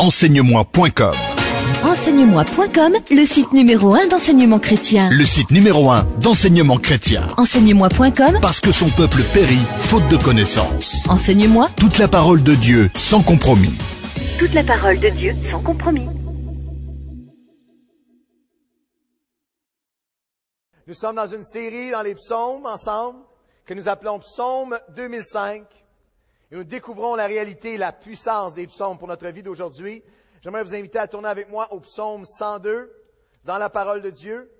enseigne-moi.com. Enseigne-moi.com, le site numéro 1 d'enseignement chrétien. Le site numéro 1 d'enseignement chrétien. Enseigne-moi.com, Parce que son peuple périt faute de connaissance. Enseigne-moi. Toute la parole de Dieu sans compromis. Toute la parole de Dieu sans compromis. Nous sommes dans une série dans les psaumes ensemble que nous appelons Psaume 2005. Et nous découvrons la réalité et la puissance des psaumes pour notre vie d'aujourd'hui. J'aimerais vous inviter à tourner avec moi au psaume 102 dans la parole de Dieu.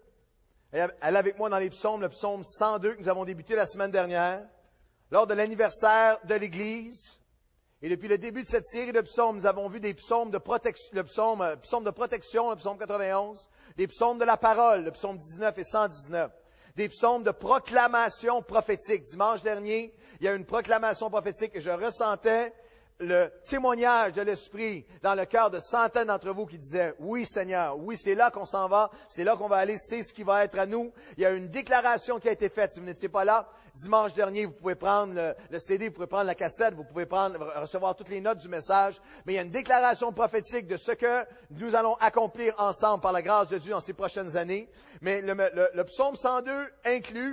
Allez avec moi dans les psaumes, le psaume 102 que nous avons débuté la semaine dernière, lors de l'anniversaire de l'Église. Et depuis le début de cette série de psaumes, nous avons vu des psaumes de protection, le psaume de protection, le psaume 91, des psaumes de la parole, le psaume 19 et 119, des psaumes de proclamation prophétique. Dimanche dernier, il y a une proclamation prophétique et je ressentais le témoignage de l'Esprit dans le cœur de centaines d'entre vous qui disaient « Oui, Seigneur, oui, c'est là qu'on s'en va, c'est là qu'on va aller, c'est ce qui va être à nous. » Il y a une déclaration qui a été faite. Si vous n'étiez pas là, dimanche dernier, vous pouvez prendre le CD, vous pouvez prendre la cassette, vous pouvez recevoir toutes les notes du message. Mais il y a une déclaration prophétique de ce que nous allons accomplir ensemble par la grâce de Dieu dans ces prochaines années. Mais le psaume 102 inclut,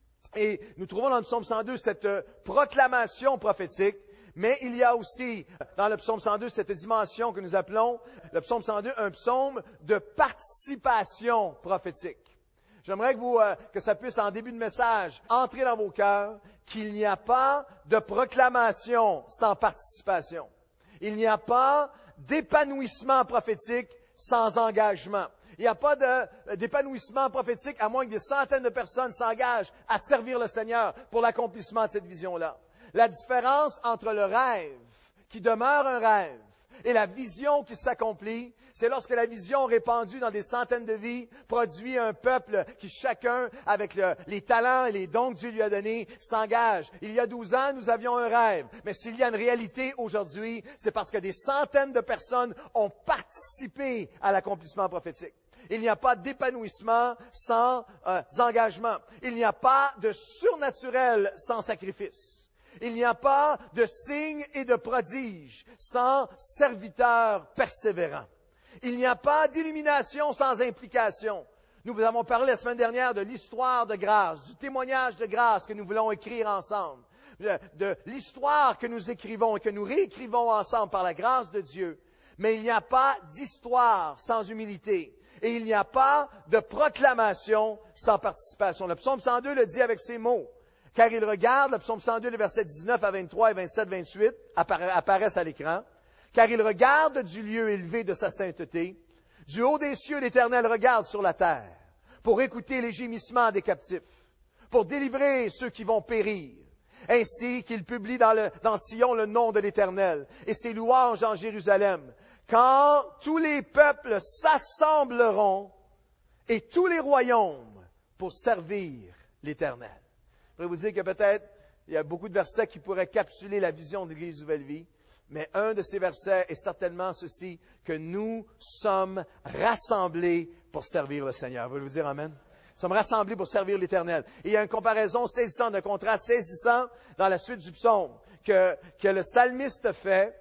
et nous trouvons dans le psaume 102 cette proclamation prophétique. Mais il y a aussi, dans le psaume 102, cette dimension que nous appelons, le psaume 102, un psaume de participation prophétique. J'aimerais que ça puisse, en début de message, entrer dans vos cœurs qu'il n'y a pas de proclamation sans participation. Il n'y a pas d'épanouissement prophétique sans engagement. Il n'y a pas d'épanouissement prophétique à moins que des centaines de personnes s'engagent à servir le Seigneur pour l'accomplissement de cette vision-là. La différence entre le rêve, qui demeure un rêve, et la vision qui s'accomplit, c'est lorsque la vision répandue dans des centaines de vies produit un peuple qui chacun, avec les talents et les dons que Dieu lui a donnés, s'engage. Il y a 12 ans, nous avions un rêve. Mais s'il y a une réalité aujourd'hui, c'est parce que des centaines de personnes ont participé à l'accomplissement prophétique. Il n'y a pas d'épanouissement sans engagement. Il n'y a pas de surnaturel sans sacrifice. Il n'y a pas de signes et de prodiges sans serviteurs persévérants. Il n'y a pas d'illumination sans implication. Nous avons parlé la semaine dernière de l'histoire de grâce, du témoignage de grâce que nous voulons écrire ensemble, de l'histoire que nous écrivons et que nous réécrivons ensemble par la grâce de Dieu. Mais il n'y a pas d'histoire sans humilité. Et il n'y a pas de proclamation sans participation. Le psaume 102 le dit avec ces mots. Car il regarde, le psaume 102, les versets 19 à 23 et 27, 28 apparaissent à l'écran. Car il regarde du lieu élevé de sa sainteté. Du haut des cieux, l'Éternel regarde sur la terre pour écouter les gémissements des captifs, pour délivrer ceux qui vont périr. Ainsi qu'il publie dans Sion le nom de l'Éternel et ses louanges en Jérusalem. Quand tous les peuples s'assembleront et tous les royaumes pour servir l'Éternel. Je voudrais vous dire que peut-être, il y a beaucoup de versets qui pourraient capsuler la vision de l'Église Nouvelle Vie, mais un de ces versets est certainement ceci, que nous sommes rassemblés pour servir le Seigneur. Vous voulez vous dire Amen? Nous sommes rassemblés pour servir l'Éternel. Et il y a une comparaison saisissante, un contraste saisissant dans la suite du psaume que le psalmiste fait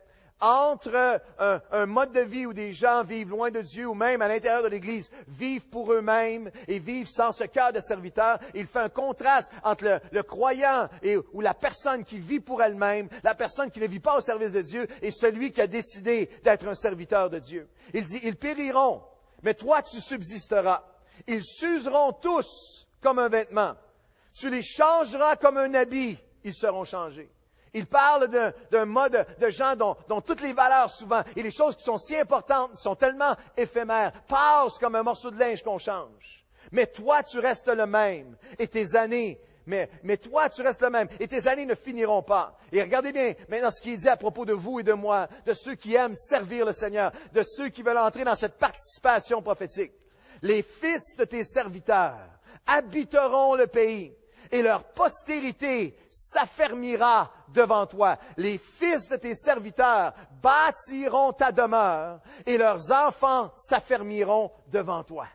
entre un mode de vie où des gens vivent loin de Dieu ou même à l'intérieur de l'Église vivent pour eux-mêmes et vivent sans ce cœur de serviteur. Il fait un contraste entre le croyant ou la personne qui vit pour elle-même, la personne qui ne vit pas au service de Dieu et celui qui a décidé d'être un serviteur de Dieu. Il dit, ils périront, mais toi tu subsisteras. Ils s'useront tous comme un vêtement. Tu les changeras comme un habit, ils seront changés. Il parle d'un mode de gens dont toutes les valeurs souvent et les choses qui sont si importantes sont tellement éphémères, passent comme un morceau de linge qu'on change. Mais toi, tu restes le même et tes années, mais toi, tu restes le même et tes années ne finiront pas. Et regardez bien maintenant ce qu'il dit à propos de vous et de moi, de ceux qui aiment servir le Seigneur, de ceux qui veulent entrer dans cette participation prophétique. Les fils de tes serviteurs habiteront le pays. Et leur postérité s'affermira devant toi. Les fils de tes serviteurs bâtiront ta demeure et leurs enfants s'affermiront devant toi.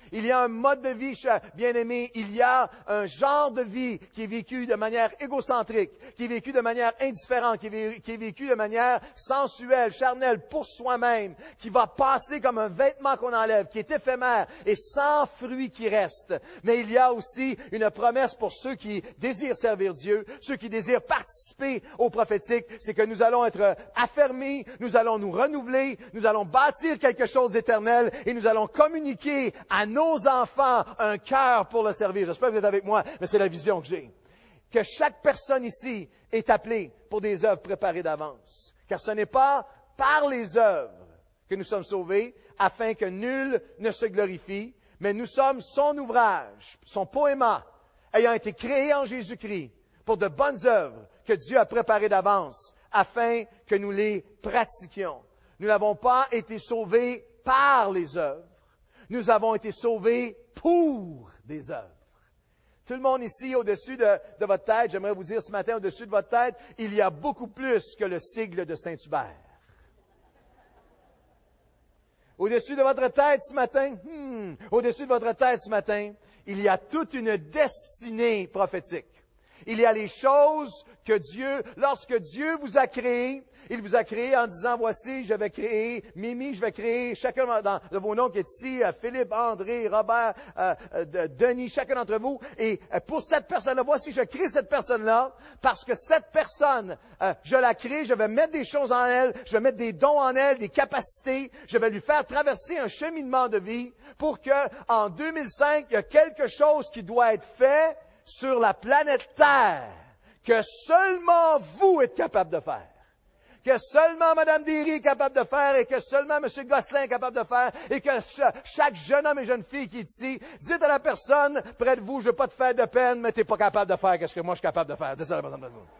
Il y a un mode de vie, bien-aimé, il y a un genre de vie qui est vécu de manière égocentrique, qui est vécu de manière indifférente, qui est vécu de manière sensuelle, charnelle, pour soi-même, qui va passer comme un vêtement qu'on enlève, qui est éphémère et sans fruit qui reste. Mais il y a aussi une promesse pour ceux qui désirent servir Dieu, ceux qui désirent participer au prophétique, c'est que nous allons être affermis, nous allons nous renouveler, nous allons bâtir quelque chose d'éternel et nous allons communiquer à nos enfants un cœur pour le servir. J'espère que vous êtes avec moi, mais c'est la vision que j'ai. Que chaque personne ici est appelée pour des œuvres préparées d'avance. Car ce n'est pas par les œuvres que nous sommes sauvés, afin que nul ne se glorifie, mais nous sommes son ouvrage, son poéma, ayant été créé en Jésus-Christ pour de bonnes œuvres que Dieu a préparées d'avance, afin que nous les pratiquions. Nous n'avons pas été sauvés par les œuvres. Nous avons été sauvés pour des œuvres. Tout le monde ici, au-dessus de votre tête, j'aimerais vous dire ce matin, au-dessus de votre tête, il y a beaucoup plus que le sigle de Saint-Hubert. Au-dessus de votre tête ce matin, au-dessus de votre tête ce matin, il y a toute une destinée prophétique. Il y a les choses que Dieu, lorsque Dieu vous a créé, il vous a créé en disant, voici, je vais créer Mimi, je vais créer chacun de vos noms qui est ici, Philippe, André, Robert, Denis, chacun d'entre vous. Et pour cette personne-là, voici, je crée cette personne-là, parce que cette personne, je la crée, je vais mettre des choses en elle, je vais mettre des dons en elle, des capacités, je vais lui faire traverser un cheminement de vie pour que, en 2005, il y a quelque chose qui doit être fait sur la planète Terre que seulement vous êtes capable de faire. Que seulement Mme Derry est capable de faire et que seulement M. Gosselin est capable de faire et que chaque jeune homme et jeune fille qui est ici, dites à la personne près de vous, je ne veux pas te faire de peine, mais tu n'es pas capable de faire ce que moi je suis capable de faire. Dites ça à la personne près de vous.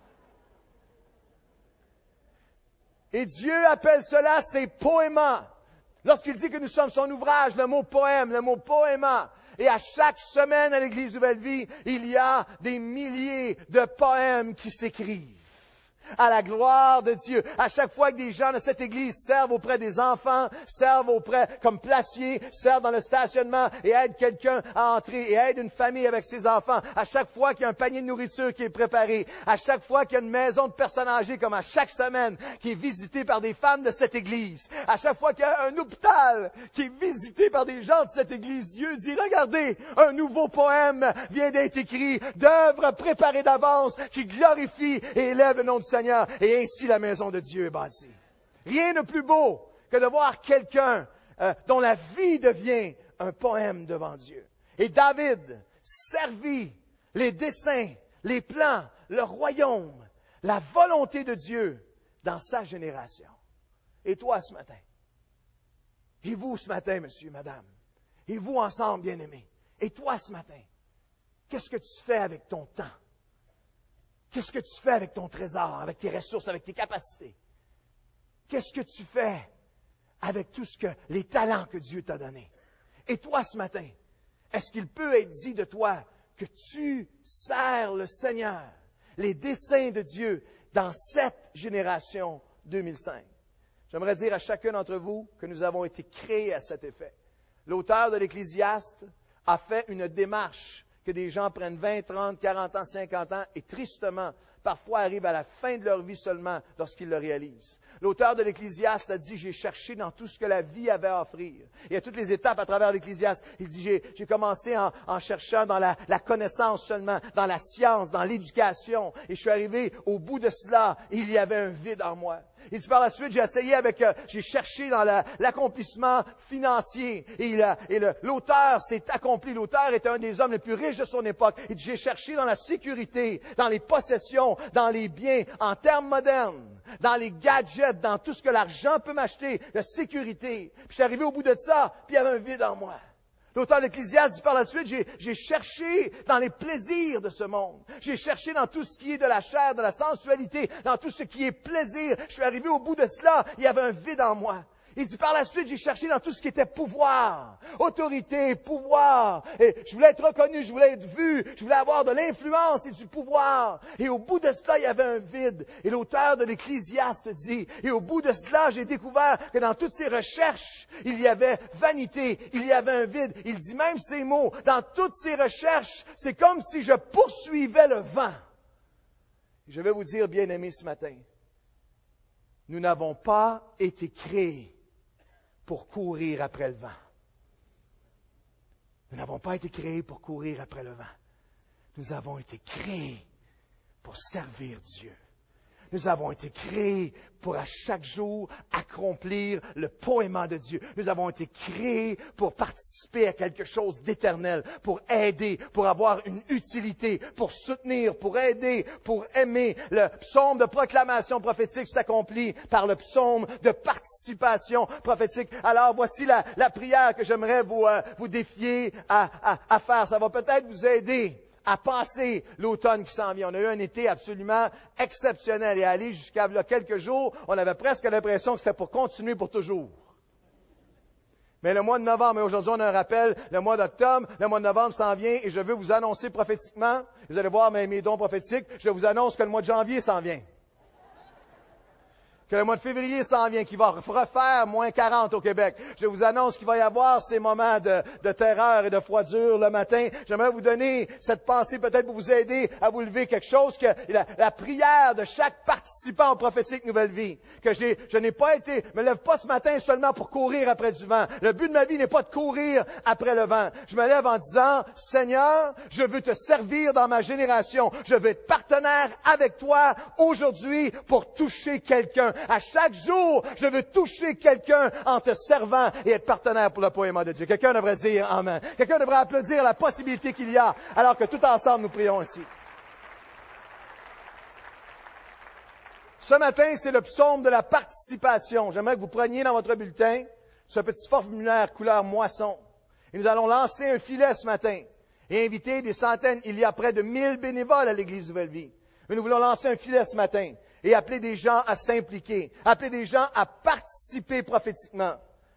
Et Dieu appelle cela ses poémas. Lorsqu'il dit que nous sommes son ouvrage, le mot poème, le mot poéma. Et à chaque semaine à l'Église Nouvelle Vie, il y a des milliers de poèmes qui s'écrivent. À la gloire de Dieu. À chaque fois que des gens de cette Église servent auprès des enfants, servent auprès comme placiers, servent dans le stationnement et aident quelqu'un à entrer et aident une famille avec ses enfants. À chaque fois qu'il y a un panier de nourriture qui est préparé, à chaque fois qu'il y a une maison de personnes âgées comme à chaque semaine qui est visitée par des femmes de cette Église, à chaque fois qu'il y a un hôpital qui est visité par des gens de cette Église, Dieu dit, regardez, un nouveau poème vient d'être écrit, d'œuvres préparées d'avance qui glorifient et élèvent le nom du Seigneur. Et ainsi la maison de Dieu est bâtie. Rien de plus beau que de voir quelqu'un dont la vie devient un poème devant Dieu. Et David servit les desseins, les plans, le royaume, la volonté de Dieu dans sa génération. Et toi ce matin, et vous ce matin, monsieur, madame, et vous ensemble, bien-aimés, et toi ce matin, qu'est-ce que tu fais avec ton temps? Qu'est-ce que tu fais avec ton trésor, avec tes ressources, avec tes capacités? Qu'est-ce que tu fais avec les talents que Dieu t'a donnés? Et toi, ce matin, est-ce qu'il peut être dit de toi que tu sers le Seigneur, les desseins de Dieu dans cette génération 2005? J'aimerais dire à chacun d'entre vous que nous avons été créés à cet effet. L'auteur de l'Ecclésiaste a fait une démarche que des gens prennent 20, 30, 40 ans, 50 ans et tristement, parfois arrivent à la fin de leur vie seulement lorsqu'ils le réalisent. L'auteur de l'Ecclésiaste a dit, j'ai cherché dans tout ce que la vie avait à offrir. Et à toutes les étapes à travers l'Ecclésiaste, il dit, j'ai commencé en cherchant dans la connaissance seulement, dans la science, dans l'éducation. Et je suis arrivé au bout de cela, et il y avait un vide en moi. Il dit par la suite, j'ai cherché dans l'accomplissement financier. Et l'auteur s'est accompli. L'auteur était un des hommes les plus riches de son époque. Il dit, j'ai cherché dans la sécurité, dans les possessions, dans les biens, en termes modernes, dans les gadgets, dans tout ce que l'argent peut m'acheter, la sécurité. Puis je suis arrivé au bout de ça, puis il y avait un vide en moi. L'auteur d'Ecclésiaste dit par la suite, j'ai cherché dans les plaisirs de ce monde. J'ai cherché dans tout ce qui est de la chair, de la sensualité, dans tout ce qui est plaisir. Je suis arrivé au bout de cela, il y avait un vide en moi. Il dit, par la suite, j'ai cherché dans tout ce qui était pouvoir, autorité, pouvoir. Et je voulais être reconnu, je voulais être vu, je voulais avoir de l'influence et du pouvoir. Et au bout de cela, il y avait un vide. Et l'auteur de l'Ecclésiaste dit, et au bout de cela, j'ai découvert que dans toutes ces recherches, il y avait vanité, il y avait un vide. Il dit même ces mots, dans toutes ces recherches, c'est comme si je poursuivais le vent. Je vais vous dire, bien-aimés, ce matin, nous n'avons pas été créés pour courir après le vent. Nous n'avons pas été créés pour courir après le vent. Nous avons été créés pour servir Dieu. Nous avons été créés pour à chaque jour accomplir le poiement de Dieu. Nous avons été créés pour participer à quelque chose d'éternel, pour aider, pour avoir une utilité, pour soutenir, pour aider, pour aimer. Le psaume de proclamation prophétique s'accomplit par le psaume de participation prophétique. Alors voici la prière que j'aimerais vous défier à faire. Ça va peut-être vous aider à passer l'automne qui s'en vient. On a eu un été absolument exceptionnel et aller jusqu'à quelques jours, on avait presque l'impression que c'était pour continuer pour toujours. Mais le mois de novembre, et aujourd'hui on a un rappel, le mois d'octobre, le mois de novembre s'en vient et je veux vous annoncer prophétiquement, vous allez voir mes dons prophétiques, je vous annonce que le mois de janvier s'en vient. Que le mois de février s'en vient, qui va refaire moins 40 au Québec. Je vous annonce qu'il va y avoir ces moments de terreur et de froidure le matin. J'aimerais vous donner cette pensée peut-être pour vous aider à vous lever quelque chose que la prière de chaque participant au prophétique Nouvelle Vie. Que je n'ai pas été, me lève pas ce matin seulement pour courir après du vent. Le but de ma vie n'est pas de courir après le vent. Je me lève en disant, Seigneur, je veux te servir dans ma génération. Je veux être partenaire avec toi aujourd'hui pour toucher quelqu'un. À chaque jour, je veux toucher quelqu'un en te servant et être partenaire pour le poiement de Dieu. Quelqu'un devrait dire Amen. Quelqu'un devrait applaudir la possibilité qu'il y a, alors que tout ensemble, nous prions ici. Ce matin, c'est le psaume de la participation. J'aimerais que vous preniez dans votre bulletin ce petit formulaire couleur moisson. Et nous allons lancer un filet ce matin et inviter des centaines, il y a près de 1000 bénévoles à l'Église Nouvelle Vie. Mais nous voulons lancer un filet ce matin et appeler des gens à s'impliquer, appeler des gens à participer prophétiquement.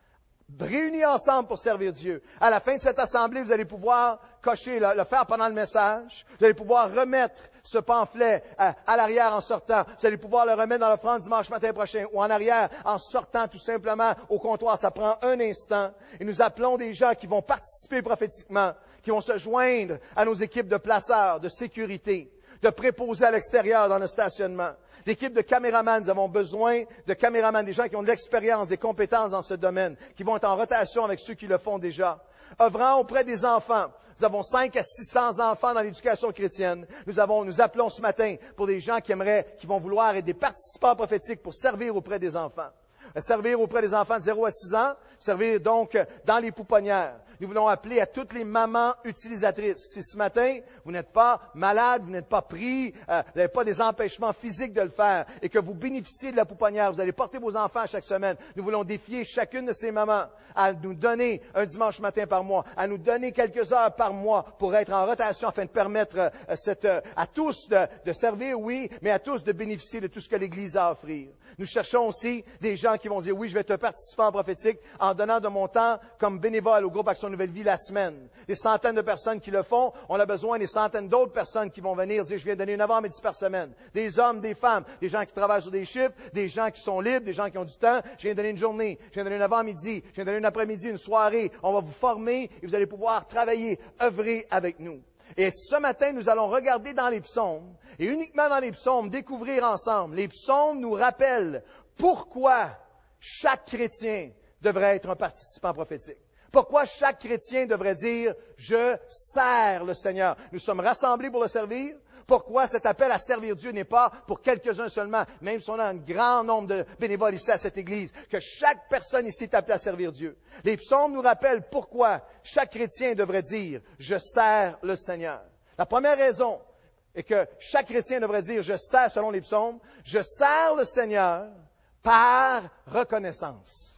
Réunis ensemble pour servir Dieu. À la fin de cette assemblée, vous allez pouvoir cocher, le faire pendant le message. Vous allez pouvoir remettre ce pamphlet à l'arrière en sortant. Vous allez pouvoir le remettre dans l'offrande dimanche matin prochain ou en arrière en sortant tout simplement au comptoir. Ça prend un instant. Et nous appelons des gens qui vont participer prophétiquement, qui vont se joindre à nos équipes de placeurs, de sécurité, de préposés à l'extérieur dans le stationnement. L'équipe de caméramans, nous avons besoin de caméramans, des gens qui ont de l'expérience, des compétences dans ce domaine, qui vont être en rotation avec ceux qui le font déjà. Œuvrant auprès des enfants. Nous avons 500 à 600 enfants dans l'éducation chrétienne. Nous appelons ce matin pour des gens qui vont vouloir être des participants prophétiques pour servir auprès des enfants. Servir auprès des enfants de 0 à 6 ans, servir donc dans les pouponnières. Nous voulons appeler à toutes les mamans utilisatrices. Si ce matin, vous n'êtes pas malade, vous n'êtes pas pris, vous n'avez pas des empêchements physiques de le faire et que vous bénéficiez de la pouponnière, vous allez porter vos enfants chaque semaine. Nous voulons défier chacune de ces mamans à nous donner un dimanche matin par mois, à nous donner quelques heures par mois pour être en rotation afin de permettre à tous de servir, oui, mais à tous de bénéficier de tout ce que l'Église a à offrir. Nous cherchons aussi des gens qui vont dire, oui, je vais être un participant prophétique en donnant de mon temps comme bénévole au groupe Action Nouvelle Vie la semaine. Des centaines de personnes qui le font. On a besoin des centaines d'autres personnes qui vont venir dire, je viens donner 9 h-midi par semaine. Des hommes, des femmes, des gens qui travaillent sur des chiffres, des gens qui sont libres, des gens qui ont du temps. Je viens donner une journée, je viens donner 9 h-midi, je viens donner une après-midi, une soirée. On va vous former et vous allez pouvoir travailler, œuvrer avec nous. Et ce matin, nous allons regarder dans les psaumes, et uniquement dans les psaumes, découvrir ensemble. Les psaumes nous rappellent pourquoi chaque chrétien devrait être un participant prophétique. Pourquoi chaque chrétien devrait dire « Je sers le Seigneur ». Nous sommes rassemblés pour le servir. Pourquoi cet appel à servir Dieu n'est pas pour quelques-uns seulement, même si on a un grand nombre de bénévoles ici à cette Église, que chaque personne ici est appelée à servir Dieu. Les psaumes nous rappellent pourquoi chaque chrétien devrait dire « Je sers le Seigneur ». La première raison est que chaque chrétien devrait dire « Je sers » selon les psaumes, « Je sers le Seigneur par reconnaissance,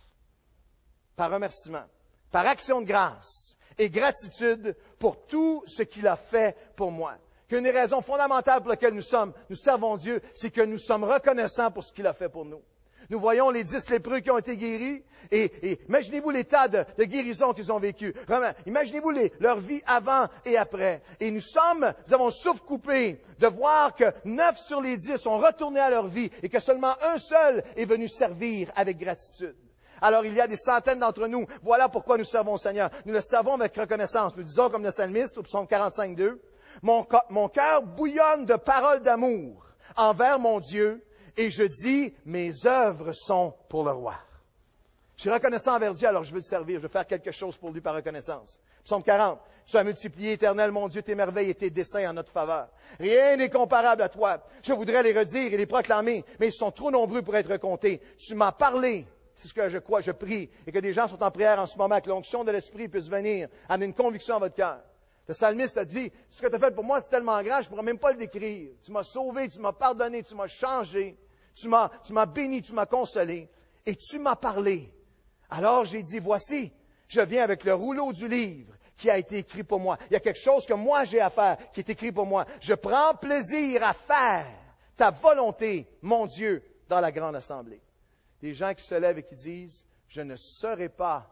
par remerciement, par action de grâce et gratitude pour tout ce qu'il a fait pour moi. » Qu'une des raisons fondamentales pour lesquelles nous servons Dieu, c'est que nous sommes reconnaissants pour ce qu'il a fait pour nous. Nous voyons les 10 lépreux qui ont été guéris. Et imaginez-vous l'état de guérison qu'ils ont vécu. Vraiment, imaginez-vous leur vie avant et après. Et nous avons le souffle coupé de voir que 9 sur les 10 sont retournés à leur vie et que seulement un seul est venu servir avec gratitude. Alors, il y a des centaines d'entre nous. Voilà pourquoi nous servons le Seigneur. Nous le servons avec reconnaissance. Nous disons comme le psalmiste au psaume 45:2, mon cœur bouillonne de paroles d'amour envers mon Dieu. Et je dis, mes œuvres sont pour le roi. Je suis reconnaissant envers Dieu, alors je veux le servir. Je veux faire quelque chose pour lui par reconnaissance. Psaume 40. Tu as multiplié, Éternel, mon Dieu, tes merveilles et tes desseins en notre faveur. Rien n'est comparable à toi. Je voudrais les redire et les proclamer, mais ils sont trop nombreux pour être comptés. Tu m'as parlé. C'est ce que je crois, je prie. Et que des gens sont en prière en ce moment, que l'onction de l'Esprit puisse venir, amener une conviction à votre cœur. Le psalmiste a dit, ce que tu as fait pour moi, c'est tellement grand, je ne pourrais même pas le décrire. Tu m'as sauvé, tu m'as pardonné, tu m'as changé, tu m'as béni, tu m'as consolé, et tu m'as parlé. Alors j'ai dit, voici, je viens avec le rouleau du livre qui a été écrit pour moi. Il y a quelque chose que moi j'ai à faire, qui est écrit pour moi. Je prends plaisir à faire ta volonté, mon Dieu, dans la grande assemblée. Des gens qui se lèvent et qui disent, je ne serai pas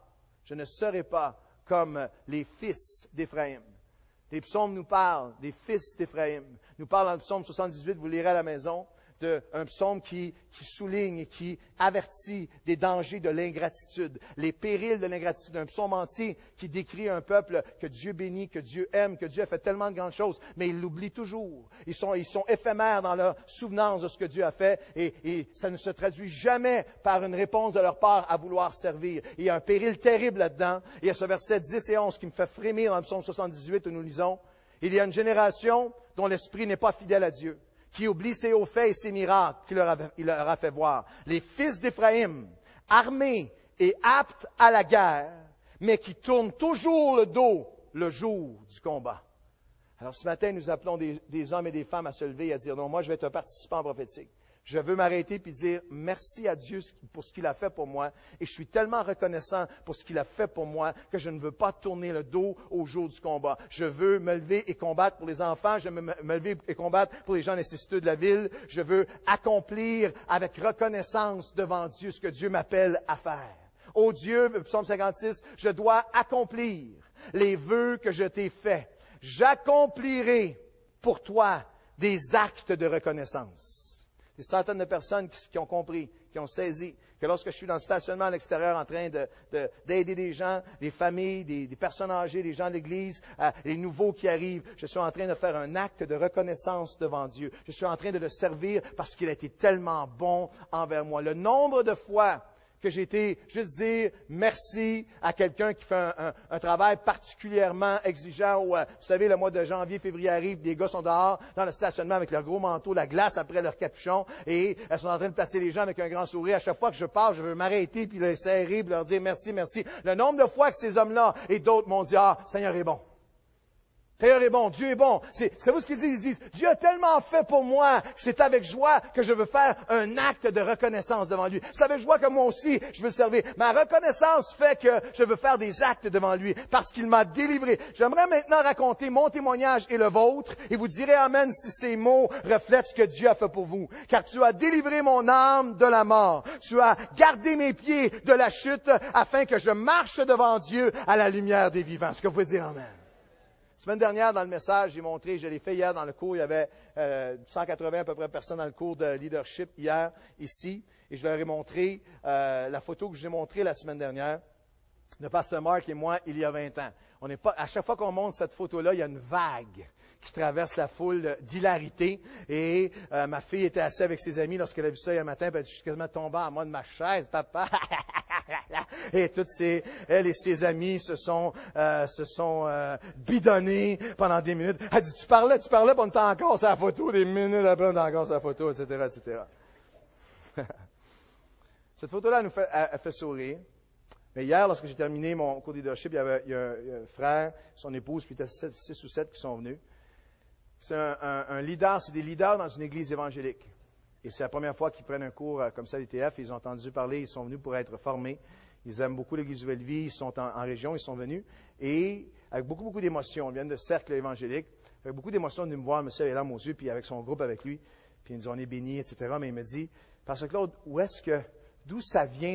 comme les fils d'Éphraïm. Les psaumes nous parlent des fils d'Éphraïm. Nous parlent dans le psaume 78, vous lirez à la maison, d'un psaume qui souligne et qui avertit des dangers de l'ingratitude, les périls de l'ingratitude. Un psaume entier qui décrit un peuple que Dieu bénit, que Dieu aime, que Dieu a fait tellement de grandes choses, mais ils l'oublient toujours. Ils sont éphémères dans leur souvenance de ce que Dieu a fait et ça ne se traduit jamais par une réponse de leur part à vouloir servir. Il y a un péril terrible là-dedans. Il y a ce verset 10 et 11 qui me fait frémir dans le psaume 78 où nous lisons. Il y a une génération dont l'esprit n'est pas fidèle à Dieu, qui oublie ses hauts faits et ses miracles qu'il leur a fait voir. Les fils d'Éphraïm, armés et aptes à la guerre, mais qui tournent toujours le dos le jour du combat. Alors ce matin, nous appelons des hommes et des femmes à se lever et à dire, non, moi je vais être un participant prophétique. Je veux m'arrêter puis dire merci à Dieu pour ce qu'il a fait pour moi. Et je suis tellement reconnaissant pour ce qu'il a fait pour moi que je ne veux pas tourner le dos au jour du combat. Je veux me lever et combattre pour les enfants. Je veux me lever et combattre pour les gens nécessiteux de la ville. Je veux accomplir avec reconnaissance devant Dieu ce que Dieu m'appelle à faire. Ô Dieu, psaume 56, je dois accomplir les vœux que je t'ai faits. J'accomplirai pour toi des actes de reconnaissance. Des centaines de personnes qui ont compris, qui ont saisi que lorsque je suis dans le stationnement à l'extérieur en train d'aider des gens, des familles, des personnes âgées, des gens de l'Église, les nouveaux qui arrivent, je suis en train de faire un acte de reconnaissance devant Dieu. Je suis en train de le servir parce qu'il a été tellement bon envers moi. Le nombre de fois que j'ai été juste dire merci à quelqu'un qui fait un travail particulièrement exigeant. Vous savez, le mois de janvier, février arrive, les gars sont dehors dans le stationnement avec leur gros manteau, la glace après leur capuchon, et elles sont en train de placer les gens avec un grand sourire. À chaque fois que je pars, je veux m'arrêter puis les serrer, puis leur dire merci, merci. Le nombre de fois que ces hommes-là et d'autres m'ont dit, ah, Seigneur est bon. Seigneur est bon, Dieu est bon. C'est vous ce qu'ils disent. Ils disent, Dieu a tellement fait pour moi que c'est avec joie que je veux faire un acte de reconnaissance devant lui. C'est avec joie que moi aussi, je veux le servir. Ma reconnaissance fait que je veux faire des actes devant lui parce qu'il m'a délivré. J'aimerais maintenant raconter mon témoignage et le vôtre et vous direz amen si ces mots reflètent ce que Dieu a fait pour vous. Car tu as délivré mon âme de la mort. Tu as gardé mes pieds de la chute afin que je marche devant Dieu à la lumière des vivants. Est-ce que vous pouvez dire amen? La semaine dernière, dans le message, j'ai montré, je l'ai fait hier dans le cours, il y avait 180 à peu près personnes dans le cours de leadership hier, ici, et je leur ai montré la photo que je vous ai montrée la semaine dernière de Pasteur Mark et moi, il y a 20 ans. À chaque fois qu'on montre cette photo-là, il y a une vague qui traverse la foule d'hilarité. Et ma fille était assise avec ses amis lorsqu'elle a vu ça hier matin, puis elle dit, je suis quasiment tombé en moi de ma chaise, papa. Et elle et ses amis se sont bidonnés pendant des minutes. Elle dit, tu parlais, puis on était encore sur la photo, des minutes après, on était encore sur la photo, etc., etc. Cette photo-là elle fait sourire. Mais hier, lorsque j'ai terminé mon cours de leadership, il y a un frère, son épouse, puis il y a 6 ou 7 qui sont venus. C'est un leader, c'est des leaders dans une église évangélique. Et c'est la première fois qu'ils prennent un cours comme ça à l'ITF. Ils ont entendu parler, ils sont venus pour être formés. Ils aiment beaucoup l'église Nouvelle Vie, ils sont en région, ils sont venus. Et avec beaucoup, beaucoup d'émotions, ils viennent de cercle évangélique. Avec beaucoup d'émotions, ils viennent me voir, monsieur avait les larmes aux yeux, puis avec son groupe avec lui. Puis ils nous dit, on est bénis, etc. Mais il me dit, Pasteur Claude, où est-ce que d'où ça vient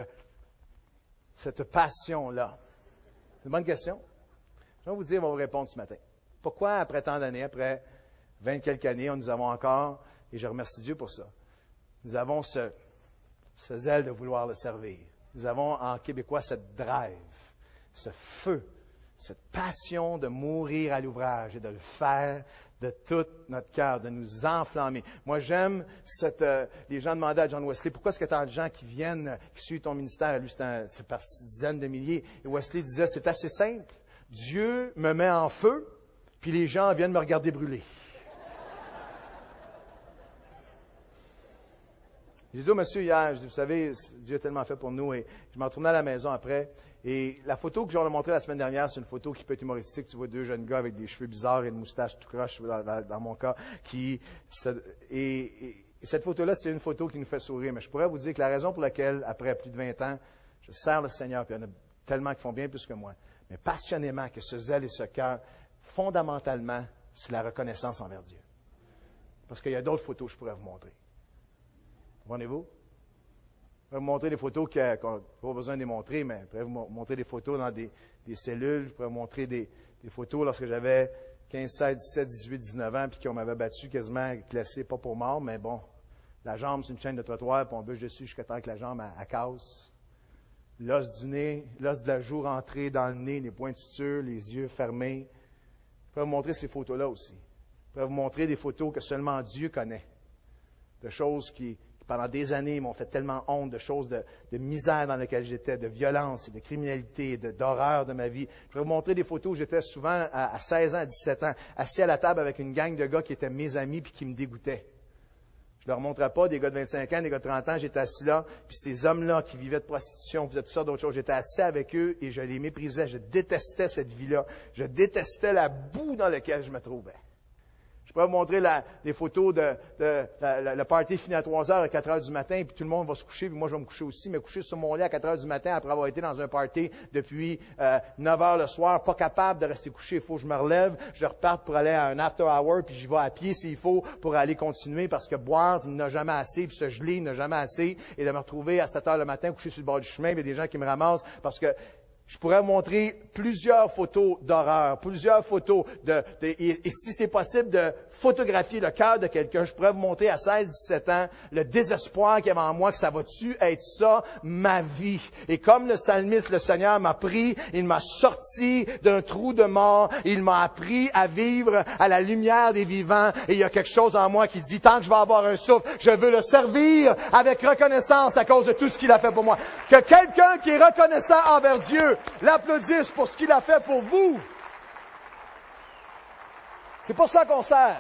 cette passion-là? C'est une bonne question. Je vais vous dire, on va vous répondre ce matin. Pourquoi, après tant d'années, après 20 quelques années, nous avons encore, et je remercie Dieu pour ça, nous avons ce zèle de vouloir le servir. Nous avons en québécois cette drive, ce feu, cette passion de mourir à l'ouvrage et de le faire de tout notre cœur, de nous enflammer. Moi, j'aime les gens demandaient à John Wesley, pourquoi est-ce que tant de gens qui viennent, qui suivent ton ministère? Lui, c'est par dizaines de milliers. Et Wesley disait, c'est assez simple. Dieu me met en feu, puis les gens viennent me regarder brûler. J'ai dit au monsieur hier, je dis, vous savez, Dieu a tellement fait pour nous, et je m'en retournais à la maison après, et la photo que j'en ai montrée la semaine dernière, c'est une photo qui peut être humoristique. Tu vois deux jeunes gars avec des cheveux bizarres et une moustache tout croche, dans mon cas, et cette photo-là, c'est une photo qui nous fait sourire. Mais je pourrais vous dire que la raison pour laquelle, après plus de 20 ans, je sers le Seigneur, puis il y en a tellement qui font bien plus que moi, mais passionnément, que ce zèle et ce cœur, fondamentalement, c'est la reconnaissance envers Dieu. Parce qu'il y a d'autres photos que je pourrais vous montrer. Comprenez-vous? Je pourrais vous montrer des photos qu'on n'a pas besoin de les montrer, mais je pourrais vous montrer des photos dans des cellules. Je pourrais vous montrer des photos lorsque j'avais 15, 16, 17, 18, 19 ans, puis qu'on m'avait battu quasiment classé, pas pour mort, mais bon, la jambe, c'est une chaîne de trottoir, puis on bûche dessus jusqu'à temps que la jambe elle casse. L'os du nez, l'os de la joue rentré dans le nez, les points de suture, les yeux fermés. Je pourrais vous montrer ces photos-là aussi. Je pourrais vous montrer des photos que seulement Dieu connaît. De choses qui pendant des années, m'ont fait tellement honte, de choses de misère dans lesquelles j'étais, de violence et de criminalité, d'horreur de ma vie. Je vais vous montrer des photos où j'étais souvent à 16 ans, à 17 ans, assis à la table avec une gang de gars qui étaient mes amis puis qui me dégoûtaient. Je ne leur montrais pas des gars de 25 ans, des gars de 30 ans, j'étais assis là, puis ces hommes-là qui vivaient de prostitution, faisaient toutes sortes d'autres choses, j'étais assis avec eux et je les méprisais, je détestais cette vie-là, je détestais la boue dans laquelle je me trouvais. Je pourrais vous montrer des photos le party finit à 3 heures, à 4 heures du matin, puis tout le monde va se coucher, puis moi je vais me coucher aussi, mais coucher sur mon lit à 4 heures du matin après avoir été dans un party depuis 9 heures le soir, pas capable de rester couché, il faut que je me relève, je reparte pour aller à un after hour, puis j'y vais à pied s'il faut pour aller continuer, parce que boire, il n'a jamais assez, puis se geler, il n'a jamais assez, et de me retrouver à 7 heures le matin couché sur le bord du chemin, il y a des gens qui me ramassent, parce que je pourrais vous montrer plusieurs photos d'horreur, plusieurs photos et si c'est possible de photographier le cœur de quelqu'un, je pourrais vous montrer à 16, 17 ans le désespoir qu'il y avait en moi, que ça va-tu être ça, ma vie? Et comme le psalmiste, le Seigneur m'a pris, il m'a sorti d'un trou de mort, il m'a appris à vivre à la lumière des vivants, et il y a quelque chose en moi qui dit, tant que je vais avoir un souffle, je veux le servir avec reconnaissance à cause de tout ce qu'il a fait pour moi. Que quelqu'un qui est reconnaissant envers Dieu l'applaudisse pour ce qu'il a fait pour vous. C'est pour ça qu'on sert.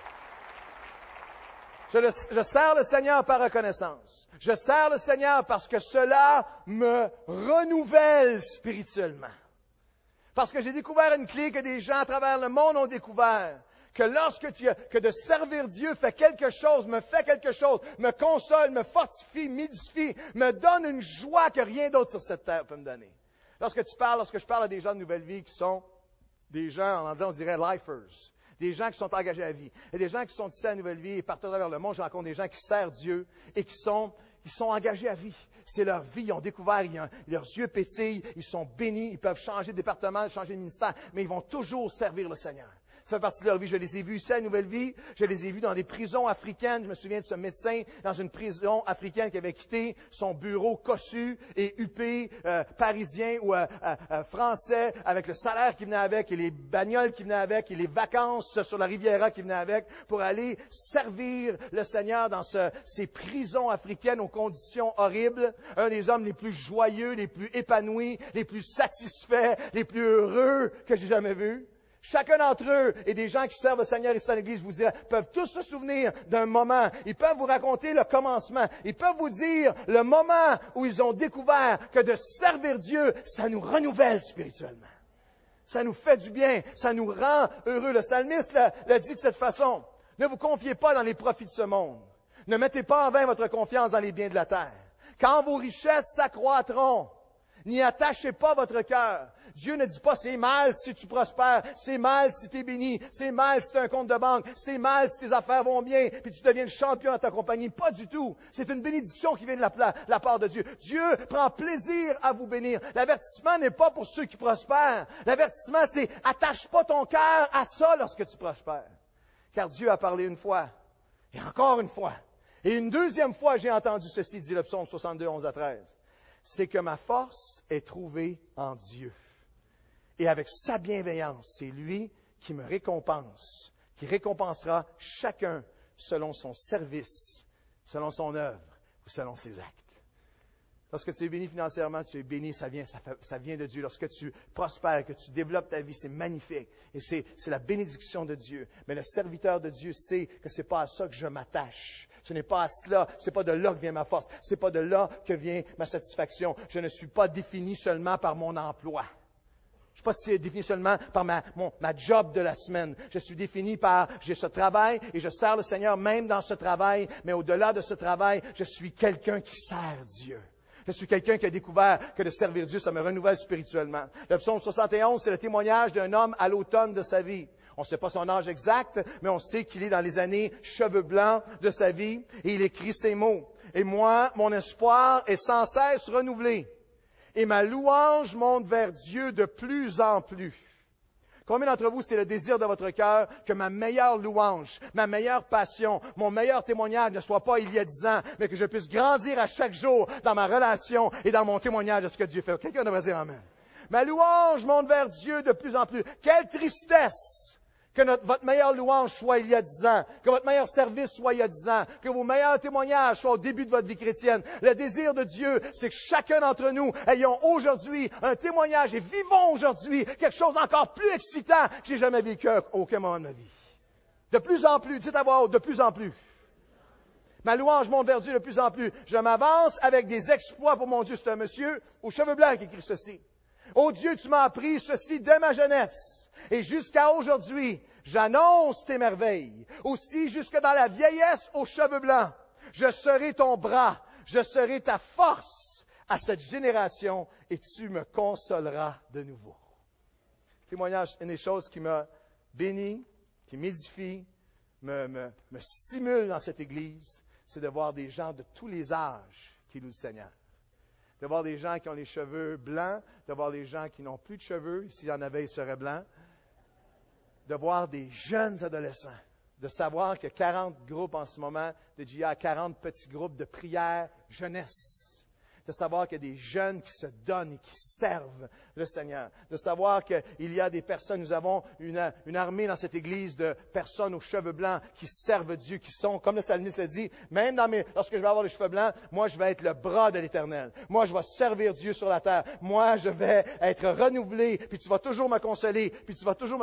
Je sers le Seigneur par reconnaissance. Je sers le Seigneur parce que cela me renouvelle spirituellement. Parce que j'ai découvert une clé que des gens à travers le monde ont découvert. Que que de servir Dieu fait quelque chose, me fait quelque chose, me console, me fortifie, m'édifie, me donne une joie que rien d'autre sur cette terre peut me donner. Lorsque je parle à des gens de Nouvelle Vie qui sont des gens, en anglais on dirait lifers, des gens qui sont engagés à la vie, et des gens qui sont ici à Nouvelle Vie et partout à travers le monde, je rencontre des gens qui servent Dieu et qui sont engagés à vie. C'est leur vie, ils ont découvert, leurs yeux pétillent, ils sont bénis, ils peuvent changer de département, changer de ministère, mais ils vont toujours servir le Seigneur. Ça fait partie de leur vie. Je les ai vus ici à Nouvelle Vie. Je les ai vus dans des prisons africaines. Je me souviens de ce médecin dans une prison africaine qui avait quitté son bureau cossu et huppé, parisien ou français, avec le salaire qui venait avec et les bagnoles qui venaient avec et les vacances sur la Riviera qui venaient avec pour aller servir le Seigneur dans ces prisons africaines aux conditions horribles. Un des hommes les plus joyeux, les plus épanouis, les plus satisfaits, les plus heureux que j'ai jamais vus. Chacun d'entre eux et des gens qui servent le Seigneur ici à l'Église, je vous dirais, peuvent tous se souvenir d'un moment. Ils peuvent vous raconter le commencement. Ils peuvent vous dire le moment où ils ont découvert que de servir Dieu, ça nous renouvelle spirituellement. Ça nous fait du bien. Ça nous rend heureux. Le psalmiste l'a dit de cette façon. Ne vous confiez pas dans les profits de ce monde. Ne mettez pas en vain votre confiance dans les biens de la terre. Quand vos richesses s'accroîtront N'y attachez pas votre cœur. Dieu ne dit pas c'est mal si tu prospères, c'est mal si tu es béni, c'est mal si tu as un compte de banque, c'est mal si tes affaires vont bien, puis tu deviens le champion dans ta compagnie. Pas du tout. C'est une bénédiction qui vient de la part de Dieu. Dieu prend plaisir à vous bénir. L'avertissement n'est pas pour ceux qui prospèrent. L'avertissement, c'est attache pas ton cœur à ça lorsque tu prospères. Car Dieu a parlé une fois, et encore une fois, et une deuxième fois j'ai entendu ceci, dit le psaume 62, 11 à 13. C'est que ma force est trouvée en Dieu. Et avec sa bienveillance, c'est lui qui me récompense, qui récompensera chacun selon son service, selon son œuvre ou selon ses actes. Lorsque tu es béni financièrement, tu es béni, ça vient de Dieu. Lorsque tu prospères, que tu développes ta vie, c'est magnifique. Et c'est la bénédiction de Dieu. Mais le serviteur de Dieu sait que c'est pas à ça que je m'attache. Ce n'est pas à cela, c'est pas de là que vient ma force. C'est pas de là que vient ma satisfaction. Je ne suis pas défini seulement par mon emploi. Je ne suis pas défini seulement par ma job de la semaine. Je suis défini par, j'ai ce travail et je sers le Seigneur même dans ce travail. Mais au-delà de ce travail, je suis quelqu'un qui sert Dieu. Je suis quelqu'un qui a découvert que de servir Dieu, ça me renouvelle spirituellement. Le psaume 71, c'est le témoignage d'un homme à l'automne de sa vie. On ne sait pas son âge exact, mais on sait qu'il est dans les années cheveux blancs de sa vie. Et il écrit ces mots. « Et moi, mon espoir est sans cesse renouvelé. Et ma louange monte vers Dieu de plus en plus. » Combien d'entre vous, c'est le désir de votre cœur que ma meilleure louange, ma meilleure passion, mon meilleur témoignage ne soit pas il y a 10 ans, mais que je puisse grandir à chaque jour dans ma relation et dans mon témoignage de ce que Dieu fait. Quelqu'un devrait dire Amen. Ma louange monte vers Dieu de plus en plus. Quelle tristesse que votre meilleure louange soit il y a 10 ans, que votre meilleur service soit il y a 10 ans, que vos meilleurs témoignages soient au début de votre vie chrétienne. Le désir de Dieu, c'est que chacun d'entre nous ayons aujourd'hui un témoignage et vivons aujourd'hui quelque chose d'encore plus excitant que j'ai jamais vécu à aucun moment de ma vie. De plus en plus, dites à voix haute, de plus en plus. Ma louange monte vers Dieu de plus en plus. Je m'avance avec des exploits pour mon Dieu. C'est un monsieur aux cheveux blancs qui écrit ceci. Ô Dieu, tu m'as appris ceci dès ma jeunesse. Et jusqu'à aujourd'hui, j'annonce tes merveilles. Aussi, jusque dans la vieillesse aux cheveux blancs, je serai ton bras, je serai ta force à cette génération et tu me consoleras de nouveau. Témoignage, une des choses qui m'a béni, qui m'édifie, me stimule dans cette Église, c'est de voir des gens de tous les âges qui louent le Seigneur. De voir des gens qui ont les cheveux blancs, de voir des gens qui n'ont plus de cheveux, s'il y en avait, ils seraient blancs. De voir des jeunes adolescents, de savoir qu'il y a 40 groupes en ce moment, de GIA, 40 petits groupes de prière jeunesse. De savoir qu'il y a des jeunes qui se donnent et qui servent le Seigneur. De savoir qu'il y a des personnes, nous avons une armée dans cette Église de personnes aux cheveux blancs qui servent Dieu, qui sont, comme le psalmiste l'a dit, même lorsque je vais avoir les cheveux blancs, moi je vais être le bras de l'Éternel. Moi je vais servir Dieu sur la terre. Moi je vais être renouvelé, puis tu vas toujours me consoler, puis tu vas toujours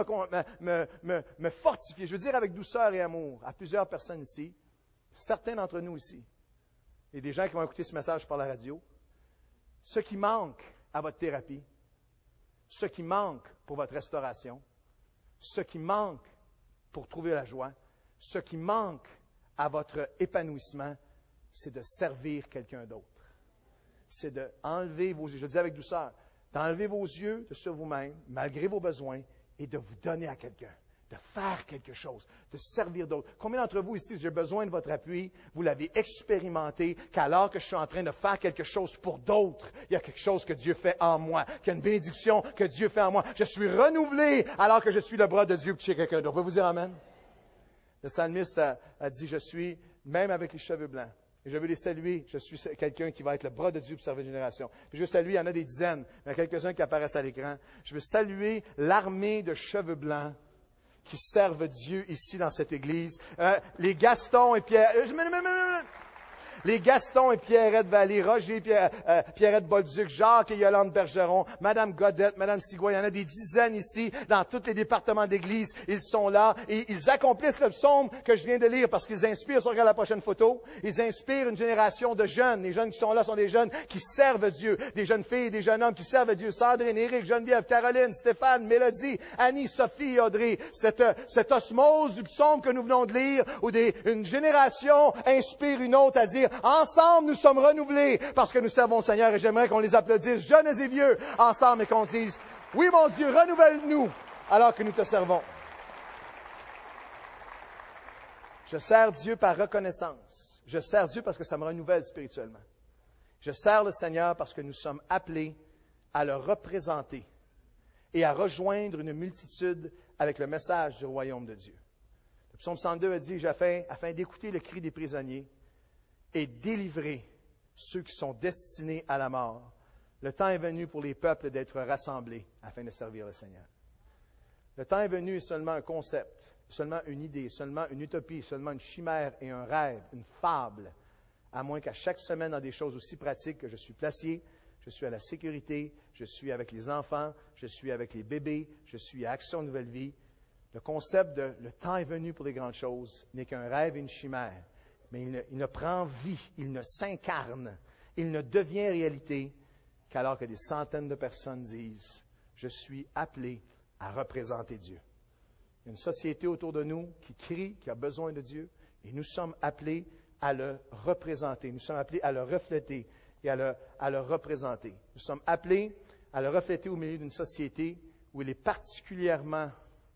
me fortifier. Je veux dire avec douceur et amour à plusieurs personnes ici, certains d'entre nous ici, et des gens qui vont écouter ce message par la radio. Ce qui manque à votre thérapie, ce qui manque pour votre restauration, ce qui manque pour trouver la joie, ce qui manque à votre épanouissement, c'est de servir quelqu'un d'autre. C'est d'enlever vos yeux, je le dis avec douceur, d'enlever vos yeux de sur vous-même, malgré vos besoins, et de vous donner à quelqu'un. De faire quelque chose, de servir d'autres. Combien d'entre vous ici, j'ai besoin de votre appui, vous l'avez expérimenté, qu'alors que je suis en train de faire quelque chose pour d'autres, il y a quelque chose que Dieu fait en moi, qu'il y a une bénédiction que Dieu fait en moi. Je suis renouvelé alors que je suis le bras de Dieu chez quelqu'un d'autre. Vous pouvez vous dire Amen? Le psalmiste a dit, je suis, même avec les cheveux blancs, et je veux les saluer, je suis quelqu'un qui va être le bras de Dieu pour servir une génération. Puis je veux saluer, il y en a des dizaines, mais il y a quelques-uns qui apparaissent à l'écran. Je veux saluer l'armée de cheveux blancs qui servent Dieu ici dans cette Église. Les Gaston et Pierre... Les Gaston et Pierrette Vallée, Roger, Pierrette Bolduc, Jacques et Yolande Bergeron, Madame Godette, Madame Sigouin, il y en a des dizaines ici, dans tous les départements d'Église. Ils sont là et ils accomplissent le psaume que je viens de lire parce qu'ils inspirent, si on regarde la prochaine photo, ils inspirent une génération de jeunes. Les jeunes qui sont là sont des jeunes qui servent Dieu, des jeunes filles et des jeunes hommes qui servent Dieu. Sandrine, Éric, Geneviève, Caroline, Stéphane, Mélodie, Annie, Sophie et Audrey. Cette osmose du psaume que nous venons de lire, où une génération inspire une autre à dire, Ensemble, nous sommes renouvelés parce que nous servons le Seigneur et j'aimerais qu'on les applaudisse, jeunes et vieux, ensemble et qu'on dise, oui mon Dieu, renouvelle-nous alors que nous te servons. Je sers Dieu par reconnaissance. Je sers Dieu parce que ça me renouvelle spirituellement. Je sers le Seigneur parce que nous sommes appelés à le représenter et à rejoindre une multitude avec le message du royaume de Dieu. Le psaume 102 a dit, afin d'écouter le cri des prisonniers et délivrer ceux qui sont destinés à la mort. Le temps est venu pour les peuples d'être rassemblés afin de servir le Seigneur. Le temps est venu est seulement un concept, seulement une idée, seulement une utopie, seulement une chimère et un rêve, une fable, à moins qu'à chaque semaine, dans des choses aussi pratiques que je suis placé, je suis à la sécurité, je suis avec les enfants, je suis avec les bébés, je suis à Action Nouvelle Vie. Le concept de « le temps est venu pour les grandes choses » n'est qu'un rêve et une chimère, mais il ne prend vie, il ne s'incarne, il ne devient réalité qu'alors que des centaines de personnes disent « je suis appelé à représenter Dieu ». Il y a une société autour de nous qui crie, qui a besoin de Dieu, et nous sommes appelés à le représenter. Nous sommes appelés à le refléter et à le représenter. Nous sommes appelés à le refléter au milieu d'une société où il est particulièrement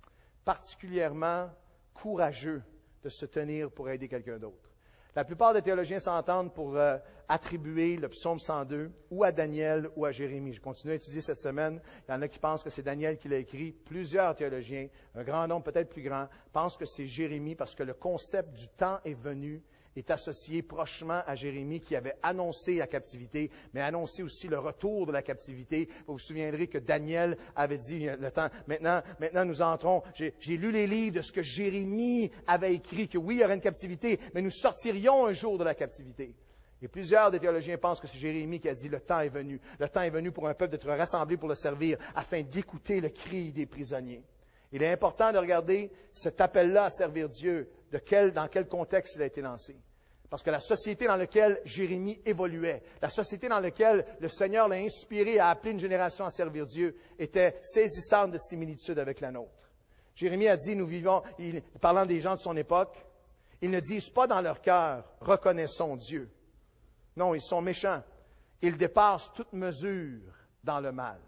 courageux de se tenir pour aider quelqu'un d'autre. La plupart des théologiens s'entendent pour attribuer le psaume 102 ou à Daniel ou à Jérémie. Je continue à étudier cette semaine. Il y en a qui pensent que c'est Daniel qui l'a écrit. Plusieurs théologiens, un grand nombre peut-être plus grand, pensent que c'est Jérémie parce que le concept du temps est venu est associé prochement à Jérémie qui avait annoncé la captivité, mais annoncé aussi le retour de la captivité. Vous vous souviendrez que Daniel avait dit, le temps, maintenant nous entrons, j'ai lu les livres de ce que Jérémie avait écrit, que oui, il y aurait une captivité, mais nous sortirions un jour de la captivité. Et plusieurs des théologiens pensent que c'est Jérémie qui a dit, le temps est venu. Le temps est venu pour un peuple d'être rassemblé pour le servir, afin d'écouter le cri des prisonniers. Il est important de regarder cet appel-là à servir Dieu, dans quel contexte il a été lancé. Parce que la société dans laquelle Jérémie évoluait, la société dans laquelle le Seigneur l'a inspiré à appeler une génération à servir Dieu, était saisissante de similitude avec la nôtre. Jérémie a dit, nous vivons, parlant des gens de son époque, ils ne disent pas dans leur cœur, reconnaissons Dieu. Non, ils sont méchants. Ils dépassent toute mesure dans le mal.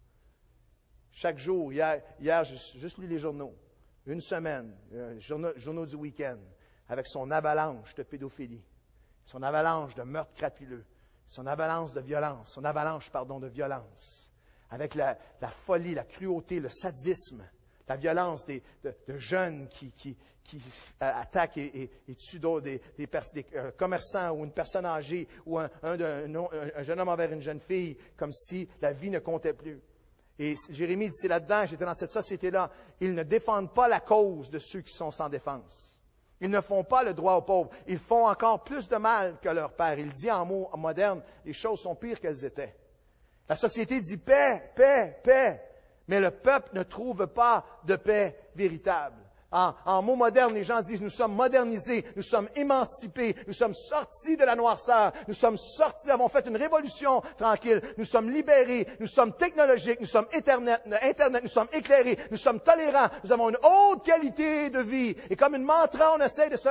Chaque jour, hier j'ai juste lu les journaux, une semaine, journaux du week-end, avec son avalanche de pédophilie, son avalanche de meurtres crapuleux, son avalanche de violence, de violence, avec la folie, la cruauté, le sadisme, la violence de jeunes qui attaquent et tuent des commerçants ou une personne âgée ou un jeune homme envers une jeune fille, comme si la vie ne comptait plus. Et Jérémie dit, c'est là-dedans, j'étais dans cette société-là, ils ne défendent pas la cause de ceux qui sont sans défense. Ils ne font pas le droit aux pauvres. Ils font encore plus de mal que leur père. Il dit en mots modernes, les choses sont pires qu'elles étaient. La société dit paix, paix, paix. Mais le peuple ne trouve pas de paix véritable. En mots modernes, les gens disent, nous sommes modernisés, nous sommes émancipés, nous sommes sortis de la noirceur, nous sommes sortis, avons fait une révolution tranquille, nous sommes libérés, nous sommes technologiques, nous sommes Internet, nous sommes éclairés, nous sommes tolérants, nous avons une haute qualité de vie. Et comme une mantra, on essaie de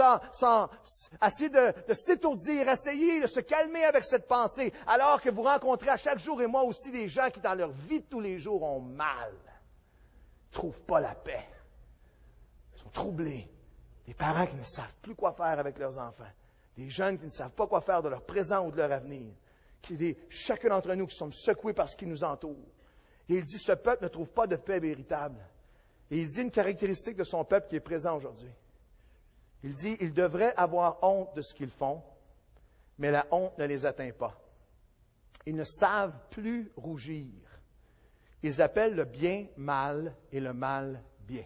essayer de s'étourdir, essayer de se calmer avec cette pensée, alors que vous rencontrez à chaque jour et moi aussi des gens qui dans leur vie de tous les jours ont mal, ne trouvent pas la paix. Troublés, des parents qui ne savent plus quoi faire avec leurs enfants, des jeunes qui ne savent pas quoi faire de leur présent ou de leur avenir, chacun d'entre nous qui sommes secoués par ce qui nous entoure. Et il dit, ce peuple ne trouve pas de paix véritable. Et il dit une caractéristique de son peuple qui est présent aujourd'hui. Il dit, ils devraient avoir honte de ce qu'ils font, mais la honte ne les atteint pas. Ils ne savent plus rougir. Ils appellent le bien mal et le mal bien.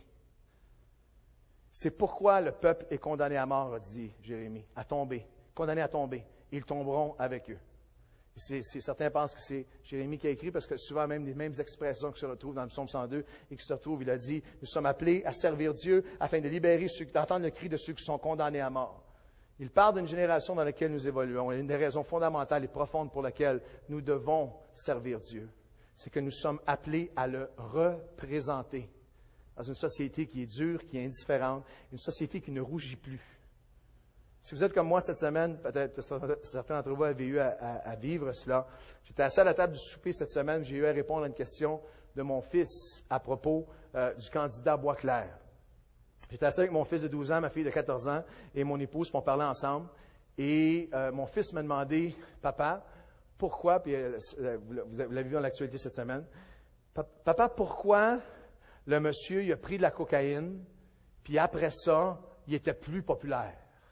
C'est pourquoi le peuple est condamné à mort, dit Jérémie, à tomber, condamné à tomber. Ils tomberont avec eux. Certains pensent que c'est Jérémie qui a écrit, parce que souvent même les mêmes expressions qui se retrouvent dans le psaume 102 et qui se retrouvent, il a dit, nous sommes appelés à servir Dieu afin de libérer d'entendre le cri de ceux qui sont condamnés à mort. Il parle d'une génération dans laquelle nous évoluons. Et une des raisons fondamentales et profondes pour lesquelles nous devons servir Dieu, c'est que nous sommes appelés à le représenter. Dans une société qui est dure, qui est indifférente, une société qui ne rougit plus. Si vous êtes comme moi cette semaine, peut-être certains d'entre vous avez eu à vivre cela. J'étais assis à la table du souper cette semaine, j'ai eu à répondre à une question de mon fils à propos du candidat Boisclair. J'étais assis avec mon fils de 12 ans, ma fille de 14 ans et mon épouse, pour on parlait ensemble. Et mon fils m'a demandé, papa, pourquoi, puis vous l'avez vu dans l'actualité cette semaine, papa, pourquoi le monsieur il a pris de la cocaïne, puis après ça, il était plus populaire?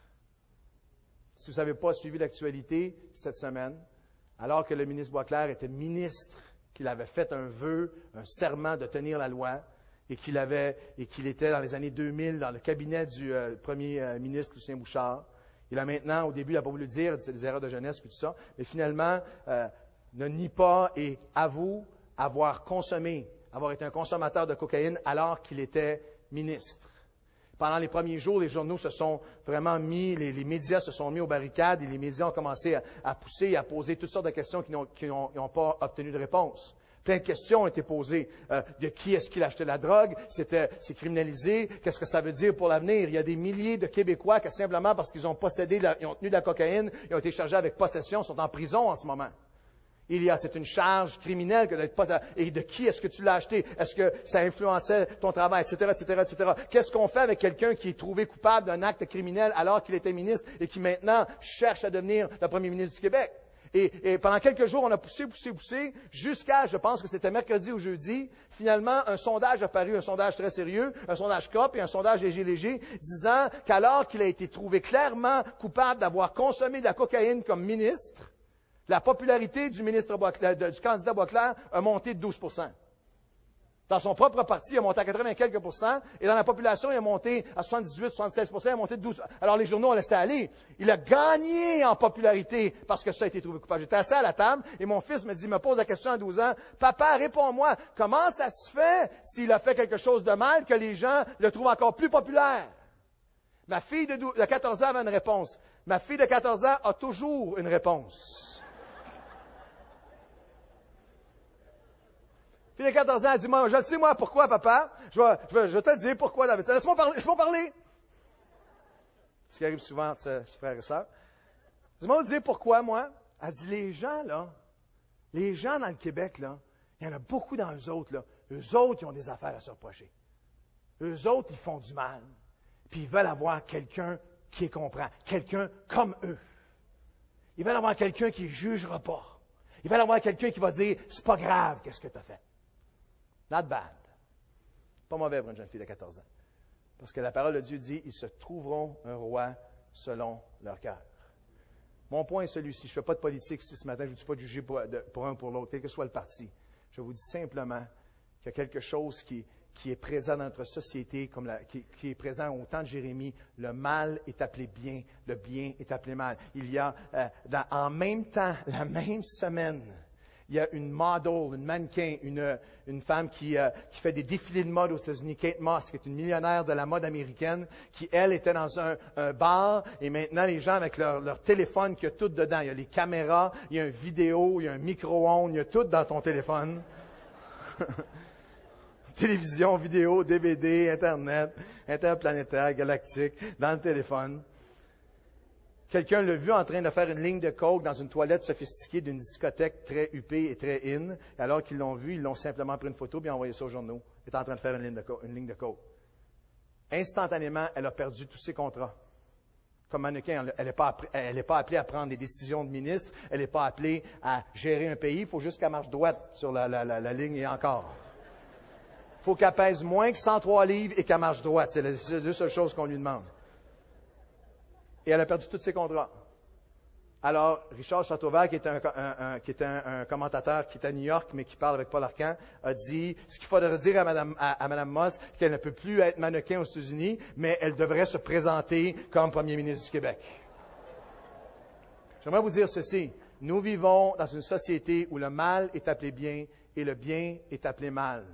Si vous n'avez pas suivi l'actualité cette semaine, alors que le ministre Boisclair était ministre, qu'il avait fait un vœu, un serment de tenir la loi, et qu'il était dans les années 2000 dans le cabinet du premier ministre Lucien Bouchard. Il a maintenant, au début, il n'a pas voulu le dire, c'est des erreurs de jeunesse et tout ça, mais finalement, ne nie pas et avoue avoir été un consommateur de cocaïne alors qu'il était ministre. Pendant les premiers jours, les journaux se sont vraiment les médias se sont mis aux barricades et les médias ont commencé à pousser et à poser toutes sortes de questions qui n'ont pas obtenu de réponse. Plein de questions ont été posées. De qui est-ce qu'il achetait la drogue? C'est criminalisé. Qu'est-ce que ça veut dire pour l'avenir? Il y a des milliers de Québécois qui, simplement parce qu'ils ont ils ont tenu de la cocaïne, ils ont été chargés avec possession, sont en prison en ce moment. C'est une charge criminelle que d'être pas. Et de qui est-ce que tu l'as acheté? Est-ce que ça influençait ton travail, etc., etc., etc. Qu'est-ce qu'on fait avec quelqu'un qui est trouvé coupable d'un acte criminel alors qu'il était ministre et qui maintenant cherche à devenir le premier ministre du Québec? Et pendant quelques jours, on a poussé, jusqu'à, je pense que c'était mercredi ou jeudi, finalement, un sondage a paru, un sondage très sérieux, un sondage COP et un sondage léger, disant qu'alors qu'il a été trouvé clairement coupable d'avoir consommé de la cocaïne comme ministre, la popularité du candidat Boisclair a monté de 12 %. Dans son propre parti, il a monté à 80 quelques %, et dans la population, il a monté à 78, 76 %, il a monté de 12 %. Alors les journaux ont laissé aller. Il a gagné en popularité parce que ça a été trouvé coupable. J'étais assis à la table, et mon fils me pose la question à 12 ans, « Papa, réponds-moi, comment ça se fait, s'il a fait quelque chose de mal, que les gens le trouvent encore plus populaire? » Ma fille de 14 ans avait une réponse. Ma fille de 14 ans a toujours une réponse. Puis les 14 ans, elle dit, moi, je le sais, moi, pourquoi, papa? Je vais te le dire pourquoi, David. Laisse-moi parler. Ce qui arrive souvent entre ses frères et sœurs. Dis-moi dire pourquoi, moi. Elle dit, les gens dans le Québec, là, il y en a beaucoup dans eux autres, là. Eux autres, ils ont des affaires à se reprocher. Eux autres, ils font du mal. Puis ils veulent avoir quelqu'un qui les comprend. Quelqu'un comme eux. Ils veulent avoir quelqu'un qui ne jugera pas. Ils veulent avoir quelqu'un qui va dire, c'est pas grave, qu'est-ce que tu as fait. Not bad. Pas mauvais pour une jeune fille de 14 ans. Parce que la parole de Dieu dit, ils se trouveront un roi selon leur cœur. Mon point est celui-ci. Je ne fais pas de politique ici ce matin. Je ne vous dis pas de juger pour un ou pour l'autre, quel que soit le parti. Je vous dis simplement qu'il y a quelque chose qui est présent dans notre société, qui est présent au temps de Jérémie. Le mal est appelé bien, le bien est appelé mal. Il y a, en même temps, la même semaine, il y a une model, une mannequin, une femme qui fait des défilés de mode aux États-Unis, Kate Moss, qui est une millionnaire de la mode américaine, qui, elle, était dans un bar, et maintenant, les gens, avec leur téléphone, qui a tout dedans. Il y a les caméras, il y a une vidéo, il y a un micro-ondes, il y a tout dans ton téléphone. Télévision, vidéo, DVD, Internet, interplanétaire, galactique, dans le téléphone. Quelqu'un l'a vu en train de faire une ligne de coke dans une toilette sophistiquée d'une discothèque très huppée et très in. Alors qu'ils l'ont vu, ils l'ont simplement pris une photo et envoyé ça aux journaux. Il est en train de faire une ligne de coke. Instantanément, elle a perdu tous ses contrats. Comme mannequin, elle n'est pas appelée à prendre des décisions de ministre. Elle n'est pas appelée à gérer un pays. Il faut juste qu'elle marche droite sur la ligne et encore. Il faut qu'elle pèse moins que 103 livres et qu'elle marche droite. C'est les deux seules choses qu'on lui demande. Et elle a perdu tous ses contrats. Alors, Richard Chateauvert, qui est un commentateur qui est à New York, mais qui parle avec Paul Arcand, a dit ce qu'il faudrait dire à Mme Moss, qu'elle ne peut plus être mannequin aux États-Unis, mais elle devrait se présenter comme premier ministre du Québec. J'aimerais vous dire ceci. Nous vivons dans une société où le mal est appelé bien et le bien est appelé mal.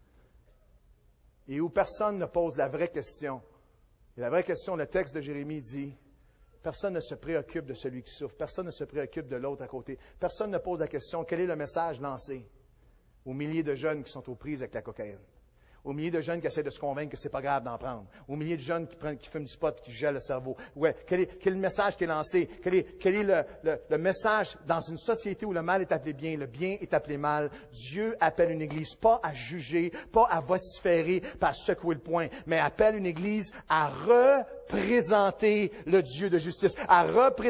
Et où personne ne pose la vraie question. Et la vraie question, le texte de Jérémie dit, personne ne se préoccupe de celui qui souffre. Personne ne se préoccupe de l'autre à côté. Personne ne pose la question, quel est le message lancé aux milliers de jeunes qui sont aux prises avec la cocaïne? Au milieu de jeunes qui essaient de se convaincre que c'est pas grave d'en prendre. Au milieu de jeunes qui fument du pot, qui gèlent le cerveau. Ouais, quel est le message qui est lancé? Quel est le message dans une société où le mal est appelé bien, le bien est appelé mal? Dieu appelle une Église pas à juger, pas à vociférer, pas à secouer le poing, mais appelle une Église à représenter le Dieu de justice, à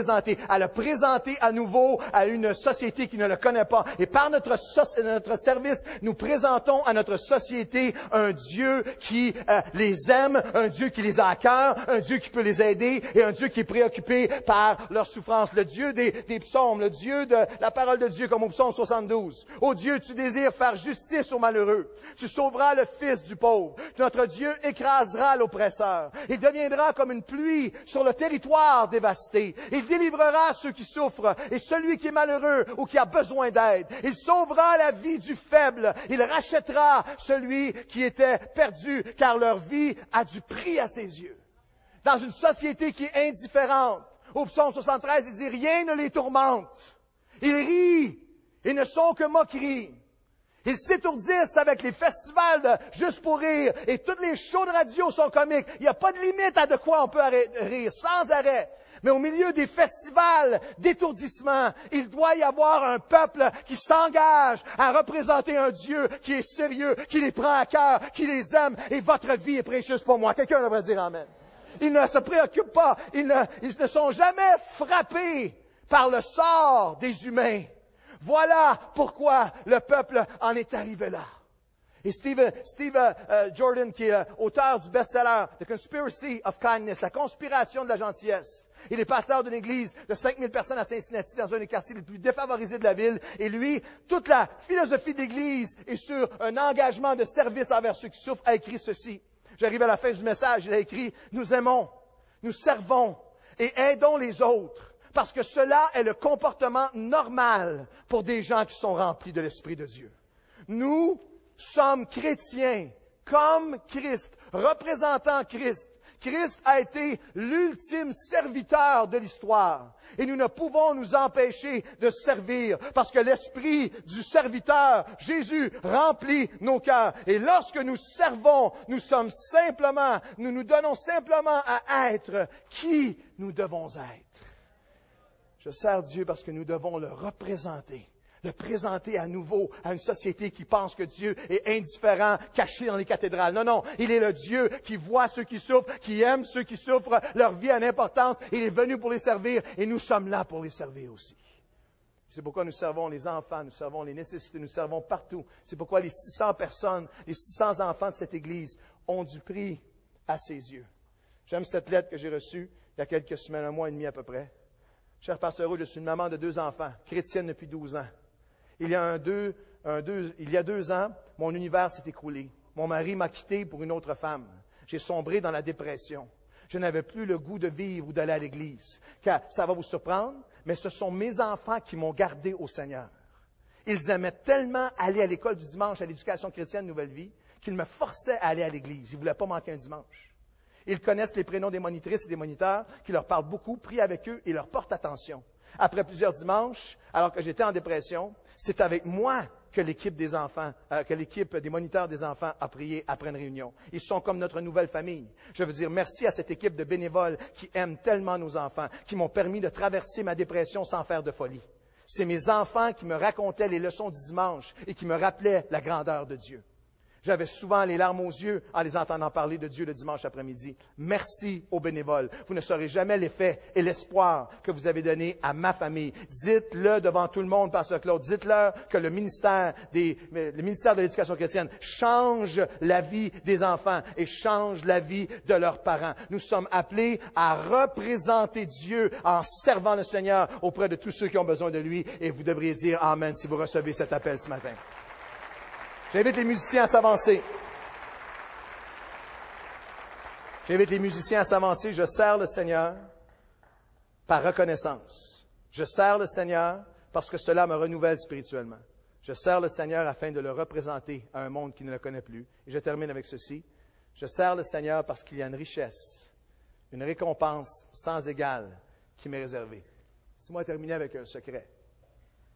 le présenter à nouveau à une société qui ne le connaît pas. Et par notre service, nous présentons à notre société un Dieu qui les aime, un Dieu qui les a à cœur, un Dieu qui peut les aider et un Dieu qui est préoccupé par leur souffrance. Le Dieu des psaumes, le Dieu de la parole de Dieu, comme au psaume 72. Ô Dieu, tu désires faire justice aux malheureux. Tu sauveras le fils du pauvre. Notre Dieu écrasera l'oppresseur. Il deviendra comme une pluie sur le territoire dévasté. Il délivrera ceux qui souffrent et celui qui est malheureux ou qui a besoin d'aide. Il sauvera la vie du faible. Il rachètera celui qui était perdu, car leur vie a du prix à ses yeux. Dans une société qui est indifférente, au psaume 73, il dit « Rien ne les tourmente. Ils rient, ils ne sont que moqueries. Ils s'étourdissent avec les festivals de Juste pour rire et toutes les shows de radio sont comiques. Il n'y a pas de limite à de quoi on peut rire, sans arrêt. Mais au milieu des festivals d'étourdissement, il doit y avoir un peuple qui s'engage à représenter un Dieu qui est sérieux, qui les prend à cœur, qui les aime. Et votre vie est précieuse pour moi. Quelqu'un devrait dire Amen. Ils ne se préoccupent pas. Ils ne sont jamais frappés par le sort des humains. Voilà pourquoi le peuple en est arrivé là. Et Steve Jordan, qui est auteur du best-seller The Conspiracy of Kindness, la conspiration de la gentillesse. Il est pasteur d'une église de 5000 personnes à Cincinnati, dans un des quartiers les plus défavorisés de la ville. Et lui, toute la philosophie d'église est sur un engagement de service envers ceux qui souffrent, a écrit ceci. J'arrive à la fin du message, il a écrit « Nous aimons, nous servons et aidons les autres, parce que cela est le comportement normal pour des gens qui sont remplis de l'Esprit de Dieu. Nous sommes chrétiens comme Christ, représentant Christ. Christ a été l'ultime serviteur de l'histoire. Et nous ne pouvons nous empêcher de servir parce que l'esprit du serviteur, Jésus, remplit nos cœurs. Et lorsque nous servons, nous nous donnons simplement à être qui nous devons être. Je sers Dieu parce que nous devons le représenter. Le présenter à nouveau à une société qui pense que Dieu est indifférent, caché dans les cathédrales. Non, il est le Dieu qui voit ceux qui souffrent, qui aime ceux qui souffrent, leur vie a une importance, il est venu pour les servir et nous sommes là pour les servir aussi. C'est pourquoi nous servons les enfants, nous servons les nécessités, nous servons partout. C'est pourquoi les 600 personnes, les 600 enfants de cette Église ont du prix à ses yeux. J'aime cette lettre que j'ai reçue il y a quelques semaines, un mois et demi à peu près. Cher pasteur Roux, je suis une maman de 2 enfants, chrétienne depuis 12 ans. Il y a 2 ans, mon univers s'est écroulé. Mon mari m'a quitté pour une autre femme. J'ai sombré dans la dépression. Je n'avais plus le goût de vivre ou d'aller à l'église. Car ça va vous surprendre, mais ce sont mes enfants qui m'ont gardé au Seigneur. Ils aimaient tellement aller à l'école du dimanche, à l'éducation chrétienne Nouvelle Vie, qu'ils me forçaient à aller à l'église. Ils ne voulaient pas manquer un dimanche. Ils connaissent les prénoms des monitrices et des moniteurs, qui leur parlent beaucoup, prient avec eux et leur portent attention. Après plusieurs dimanches, alors que j'étais en dépression, c'est avec moi que l'équipe des moniteurs des enfants a prié après une réunion. Ils sont comme notre nouvelle famille. Je veux dire merci à cette équipe de bénévoles qui aiment tellement nos enfants, qui m'ont permis de traverser ma dépression sans faire de folie. C'est mes enfants qui me racontaient les leçons du dimanche et qui me rappelaient la grandeur de Dieu. J'avais souvent les larmes aux yeux en les entendant parler de Dieu le dimanche après-midi. Merci aux bénévoles. Vous ne saurez jamais l'effet et l'espoir que vous avez donné à ma famille. Dites-le devant tout le monde, Pasteur Claude. Dites-leur que le ministère de l'Éducation chrétienne change la vie des enfants et change la vie de leurs parents. Nous sommes appelés à représenter Dieu en servant le Seigneur auprès de tous ceux qui ont besoin de lui. Et vous devriez dire Amen si vous recevez cet appel ce matin. J'invite les musiciens à s'avancer. Je sers le Seigneur par reconnaissance. Je sers le Seigneur parce que cela me renouvelle spirituellement. Je sers le Seigneur afin de le représenter à un monde qui ne le connaît plus. Et je termine avec ceci. Je sers le Seigneur parce qu'il y a une richesse, une récompense sans égale qui m'est réservée. Laissez-moi terminer avec un secret.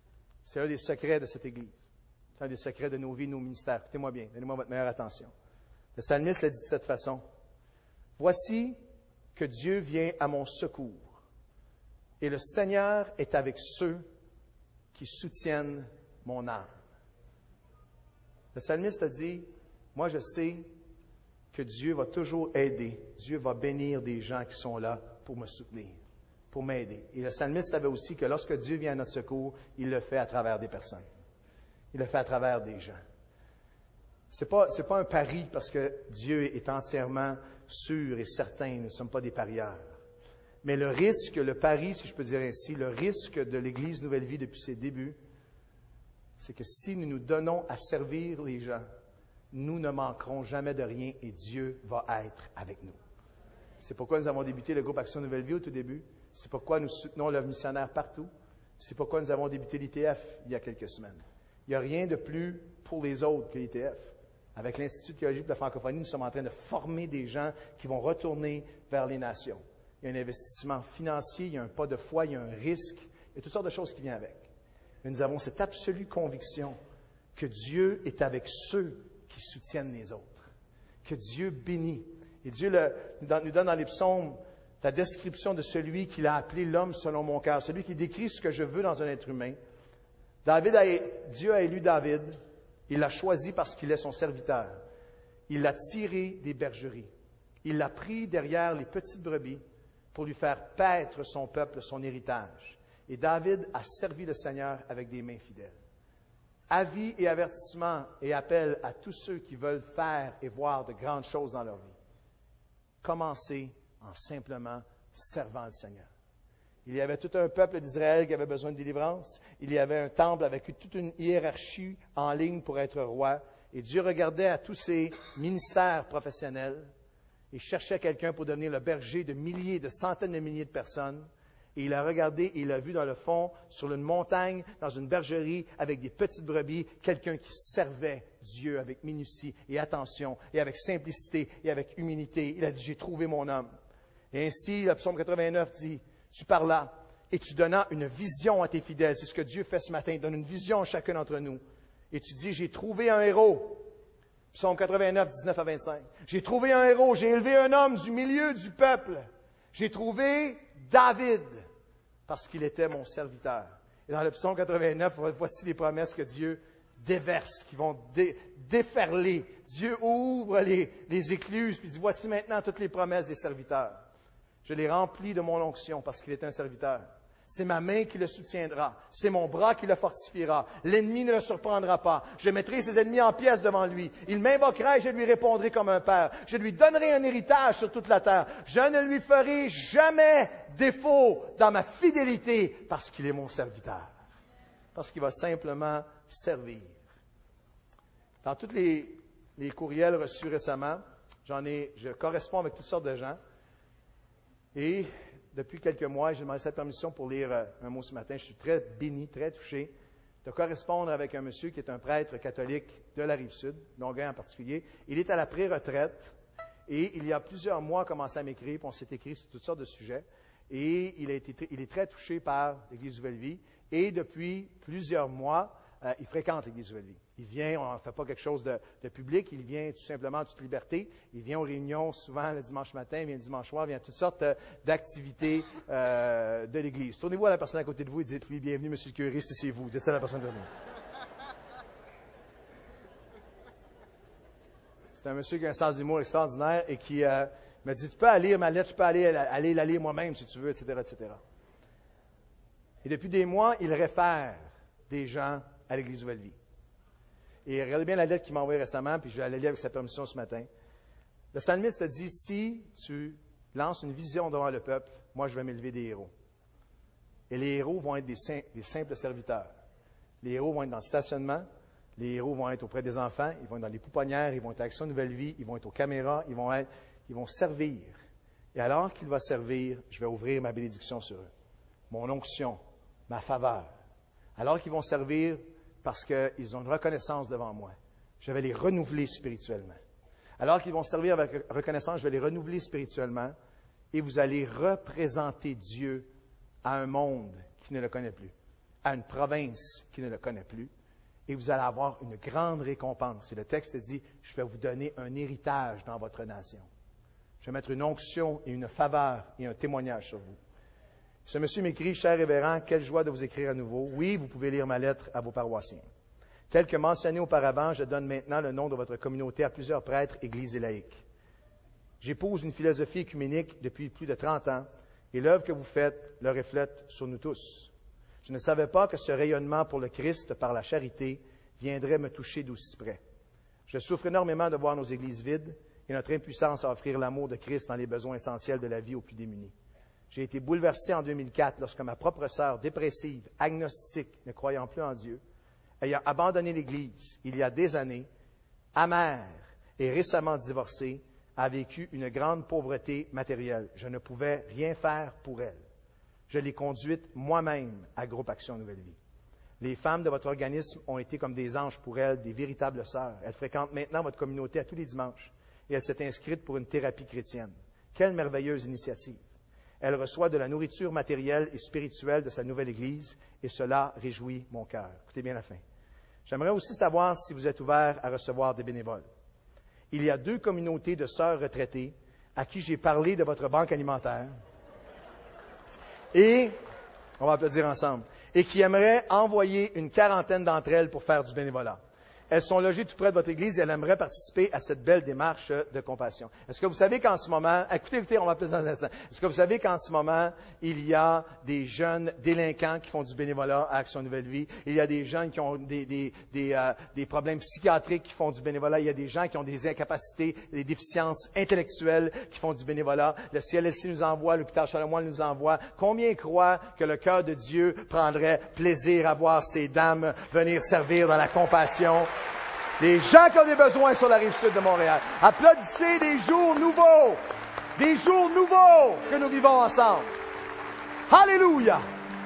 C'est un des secrets de cette Église. C'est un des secrets de nos vies, de nos ministères. Écoutez-moi bien, donnez-moi votre meilleure attention. Le psalmiste l'a dit de cette façon. « Voici que Dieu vient à mon secours, et le Seigneur est avec ceux qui soutiennent mon âme. » Le psalmiste a dit, « Moi je sais que Dieu va toujours aider, Dieu va bénir des gens qui sont là pour me soutenir, pour m'aider. » Et le psalmiste savait aussi que lorsque Dieu vient à notre secours, il le fait à travers des personnes. Il le fait à travers des gens. C'est pas un pari parce que Dieu est entièrement sûr et certain, nous ne sommes pas des parieurs. Mais le risque, le pari, si je peux dire ainsi, le risque de l'Église Nouvelle Vie depuis ses débuts, c'est que si nous nous donnons à servir les gens, nous ne manquerons jamais de rien et Dieu va être avec nous. C'est pourquoi nous avons débuté le groupe Action Nouvelle Vie au tout début. C'est pourquoi nous soutenons l'œuvre missionnaire partout. C'est pourquoi nous avons débuté l'ITF il y a quelques semaines. Il n'y a rien de plus pour les autres que l'ITF. Avec l'Institut de théologie de la francophonie, nous sommes en train de former des gens qui vont retourner vers les nations. Il y a un investissement financier, il y a un pas de foi, il y a un risque, il y a toutes sortes de choses qui viennent avec. Mais nous avons cette absolue conviction que Dieu est avec ceux qui soutiennent les autres, que Dieu bénit. Et Dieu nous donne dans les psaumes la description de celui qu'il a appelé l'homme selon mon cœur, celui qui décrit ce que je veux dans un être humain. Dieu a élu David. Il l'a choisi parce qu'il est son serviteur. Il l'a tiré des bergeries. Il l'a pris derrière les petites brebis pour lui faire paître son peuple, son héritage. Et David a servi le Seigneur avec des mains fidèles. Avis et avertissement et appel à tous ceux qui veulent faire et voir de grandes choses dans leur vie. Commencez en simplement servant le Seigneur. Il y avait tout un peuple d'Israël qui avait besoin de délivrance. Il y avait un temple avec toute une hiérarchie en ligne pour être roi. Et Dieu regardait à tous ces ministères professionnels et cherchait quelqu'un pour devenir le berger de milliers, de centaines de milliers de personnes. Et il a regardé et il a vu dans le fond, sur une montagne, dans une bergerie, avec des petites brebis, quelqu'un qui servait Dieu avec minutie et attention, et avec simplicité et avec humilité. Il a dit, j'ai trouvé mon homme. Et ainsi, le psaume 89 dit, tu parlas et tu donnas une vision à tes fidèles. C'est ce que Dieu fait ce matin. Il donne une vision à chacun d'entre nous. Et tu dis, j'ai trouvé un héros. Psaume 89, 19 à 25. J'ai trouvé un héros. J'ai élevé un homme du milieu du peuple. J'ai trouvé David parce qu'il était mon serviteur. Et dans le psaume 89, voici les promesses que Dieu déverse, qui vont déferler. Dieu ouvre les écluses, puis dit, voici maintenant toutes les promesses des serviteurs. Je les remplis de mon onction parce qu'il est un serviteur. C'est ma main qui le soutiendra. C'est mon bras qui le fortifiera. L'ennemi ne le surprendra pas. Je mettrai ses ennemis en pièces devant lui. Il m'invoquera et je lui répondrai comme un père. Je lui donnerai un héritage sur toute la terre. Je ne lui ferai jamais défaut dans ma fidélité parce qu'il est mon serviteur. Parce qu'il va simplement servir. Dans tous les courriels reçus récemment, je corresponds avec toutes sortes de gens. Et depuis quelques mois, j'ai demandé cette permission pour lire un mot ce matin. Je suis très béni, très touché de correspondre avec un monsieur qui est un prêtre catholique de la Rive-Sud, Longueuil en particulier. Il est à la pré-retraite et il y a plusieurs mois, a commencé à m'écrire, puis on s'est écrit sur toutes sortes de sujets. Et il est très touché par l'Église Nouvelle Vie. Et depuis plusieurs mois, il fréquente l'Église Nouvelle Vie. Il vient, on ne fait pas quelque chose de public, il vient tout simplement en toute liberté. Il vient aux réunions souvent le dimanche matin, il vient le dimanche soir, il vient à toutes sortes d'activités de l'Église. Tournez-vous à la personne à côté de vous et dites-lui, bienvenue, monsieur le curé, si c'est vous. Dites ça à la personne de vous. C'est un monsieur qui a un sens d'humour extraordinaire et qui m'a dit, tu peux aller lire ma lettre, tu peux aller la lire moi-même si tu veux, etc., etc. Et depuis des mois, il réfère des gens à l'Église Nouvelle Vie. Et regardez bien la lettre qu'il m'a envoyée récemment, puis je vais aller lire avec sa permission ce matin. Le psalmiste a dit, si tu lances une vision devant le peuple, moi je vais m'élever des héros. Et les héros vont être des simples serviteurs. Les héros vont être dans le stationnement, les héros vont être auprès des enfants, ils vont être dans les pouponnières, ils vont être à Action Nouvelle Vie, ils vont être aux caméras, ils vont servir. Et alors qu'il va servir, je vais ouvrir ma bénédiction sur eux. Mon onction, ma faveur. Alors qu'ils vont servir parce qu'ils ont une reconnaissance devant moi, je vais les renouveler spirituellement. Alors qu'ils vont servir avec reconnaissance, je vais les renouveler spirituellement et vous allez représenter Dieu à un monde qui ne le connaît plus, à une province qui ne le connaît plus. et vous allez avoir une grande récompense. Et le texte dit, je vais vous donner un héritage dans votre nation. Je vais mettre une onction et une faveur et un témoignage sur vous. Ce monsieur m'écrit, cher révérend, quelle joie de vous écrire à nouveau. Oui, vous pouvez lire ma lettre à vos paroissiens. Tel que mentionné auparavant, je donne maintenant le nom de votre communauté à plusieurs prêtres, églises et laïcs. J'épouse une philosophie œcuménique depuis plus de 30 ans et l'œuvre que vous faites le reflète sur nous tous. Je ne savais pas que ce rayonnement pour le Christ par la charité viendrait me toucher d'aussi près. Je souffre énormément de voir nos églises vides et notre impuissance à offrir l'amour de Christ dans les besoins essentiels de la vie aux plus démunis. J'ai été bouleversé en 2004 lorsque ma propre sœur, dépressive, agnostique, ne croyant plus en Dieu, ayant abandonné l'Église il y a des années, amère et récemment divorcée, a vécu une grande pauvreté matérielle. Je ne pouvais rien faire pour elle. Je l'ai conduite moi-même à Groupe Action Nouvelle Vie. Les femmes de votre organisme ont été comme des anges pour elle, des véritables sœurs. Elle fréquente maintenant votre communauté à tous les dimanches et elle s'est inscrite pour une thérapie chrétienne. Quelle merveilleuse initiative! Elle reçoit de la nourriture matérielle et spirituelle de sa nouvelle Église et cela réjouit mon cœur. Écoutez bien la fin. J'aimerais aussi savoir si vous êtes ouvert à recevoir des bénévoles. Il y a 2 communautés de sœurs retraitées à qui j'ai parlé de votre banque alimentaire et, on va applaudir ensemble, et qui aimeraient envoyer une 40aine d'entre elles pour faire du bénévolat. Elles sont logées tout près de votre église et elles aimeraient participer à cette belle démarche de compassion. Est-ce que vous savez qu'en ce moment, écoutez, on va plus dans un instant. Est-ce que vous savez qu'en ce moment, il y a des jeunes délinquants qui font du bénévolat à Action Nouvelle Vie? Il y a des jeunes qui ont des problèmes psychiatriques qui font du bénévolat. Il y a des gens qui ont des incapacités, des déficiences intellectuelles qui font du bénévolat. Le CLSC nous envoie, l'hôpital Charlemagne nous envoie. Combien croient que le cœur de Dieu prendrait plaisir à voir ces dames venir servir dans la compassion? Des gens qui ont des besoins sur la rive sud de Montréal. Applaudissez des jours nouveaux que nous vivons ensemble. Alléluia!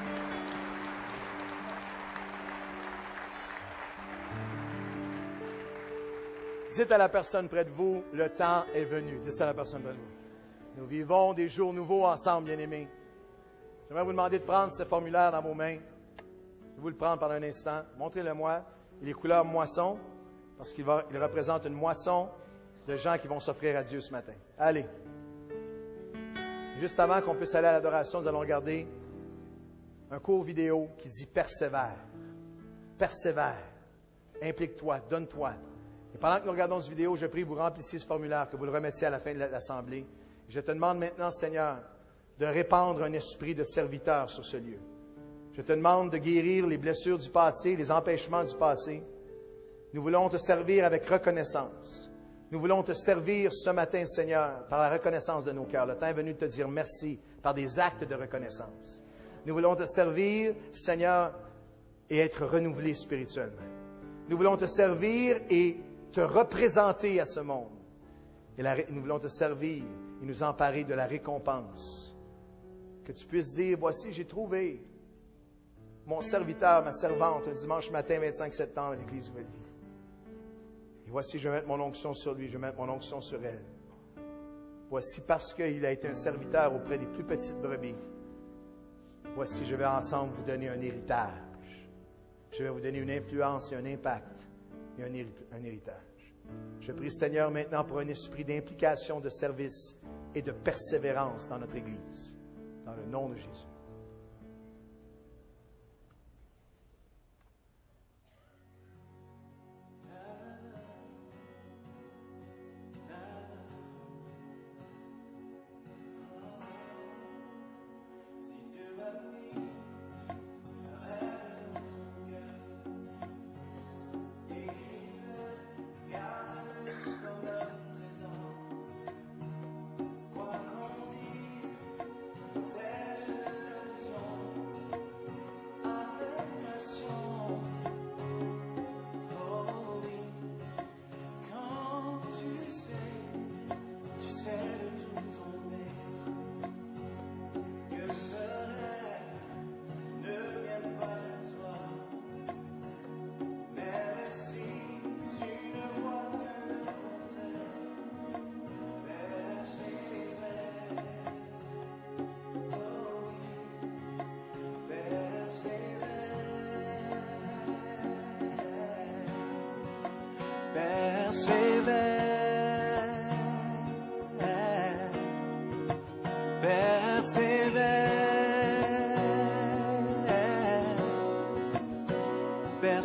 Dites à la personne près de vous, le temps est venu. Dites ça à la personne près de vous. Nous vivons des jours nouveaux ensemble, bien-aimés. J'aimerais vous demander de prendre ce formulaire dans vos mains. Je vais vous le prendre pendant un instant. Montrez-le-moi. Il est couleur moisson. Parce qu'il représente une moisson de gens qui vont s'offrir à Dieu ce matin. Allez. Juste avant qu'on puisse aller à l'adoration, nous allons regarder un court vidéo qui dit « Persévère ». Persévère. Implique-toi. Donne-toi. Et pendant que nous regardons cette vidéo, je prie que vous remplissiez ce formulaire, que vous le remettiez à la fin de l'assemblée. Je te demande maintenant, Seigneur, de répandre un esprit de serviteur sur ce lieu. Je te demande de guérir les blessures du passé, les empêchements du passé. Nous voulons te servir avec reconnaissance. Nous voulons te servir ce matin, Seigneur, par la reconnaissance de nos cœurs. Le temps est venu de te dire merci par des actes de reconnaissance. Nous voulons te servir, Seigneur, et être renouvelés spirituellement. Nous voulons te servir et te représenter à ce monde. Et nous voulons te servir et nous emparer de la récompense. Que tu puisses dire, voici, j'ai trouvé mon serviteur, ma servante, un dimanche matin, 25 septembre, à l'Église Nouvelle Vie. Et voici, je vais mettre mon onction sur lui, je vais mettre mon onction sur elle. Voici, parce qu'il a été un serviteur auprès des plus petites brebis, voici, je vais ensemble vous donner un héritage. Je vais vous donner une influence et un impact et un héritage. Je prie, Seigneur, maintenant pour un esprit d'implication, de service et de persévérance dans notre Église. Dans le nom de Jésus.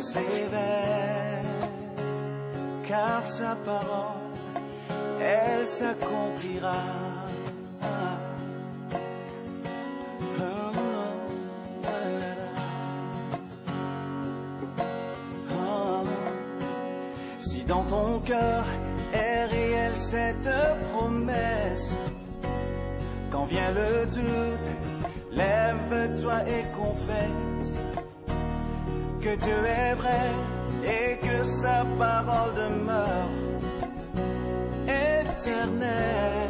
persévère, car sa parole, elle s'accomplira. Si dans ton cœur est réelle cette promesse, quand vient le doute, lève-toi et confesse que Dieu est vrai et que sa parole demeure éternelle.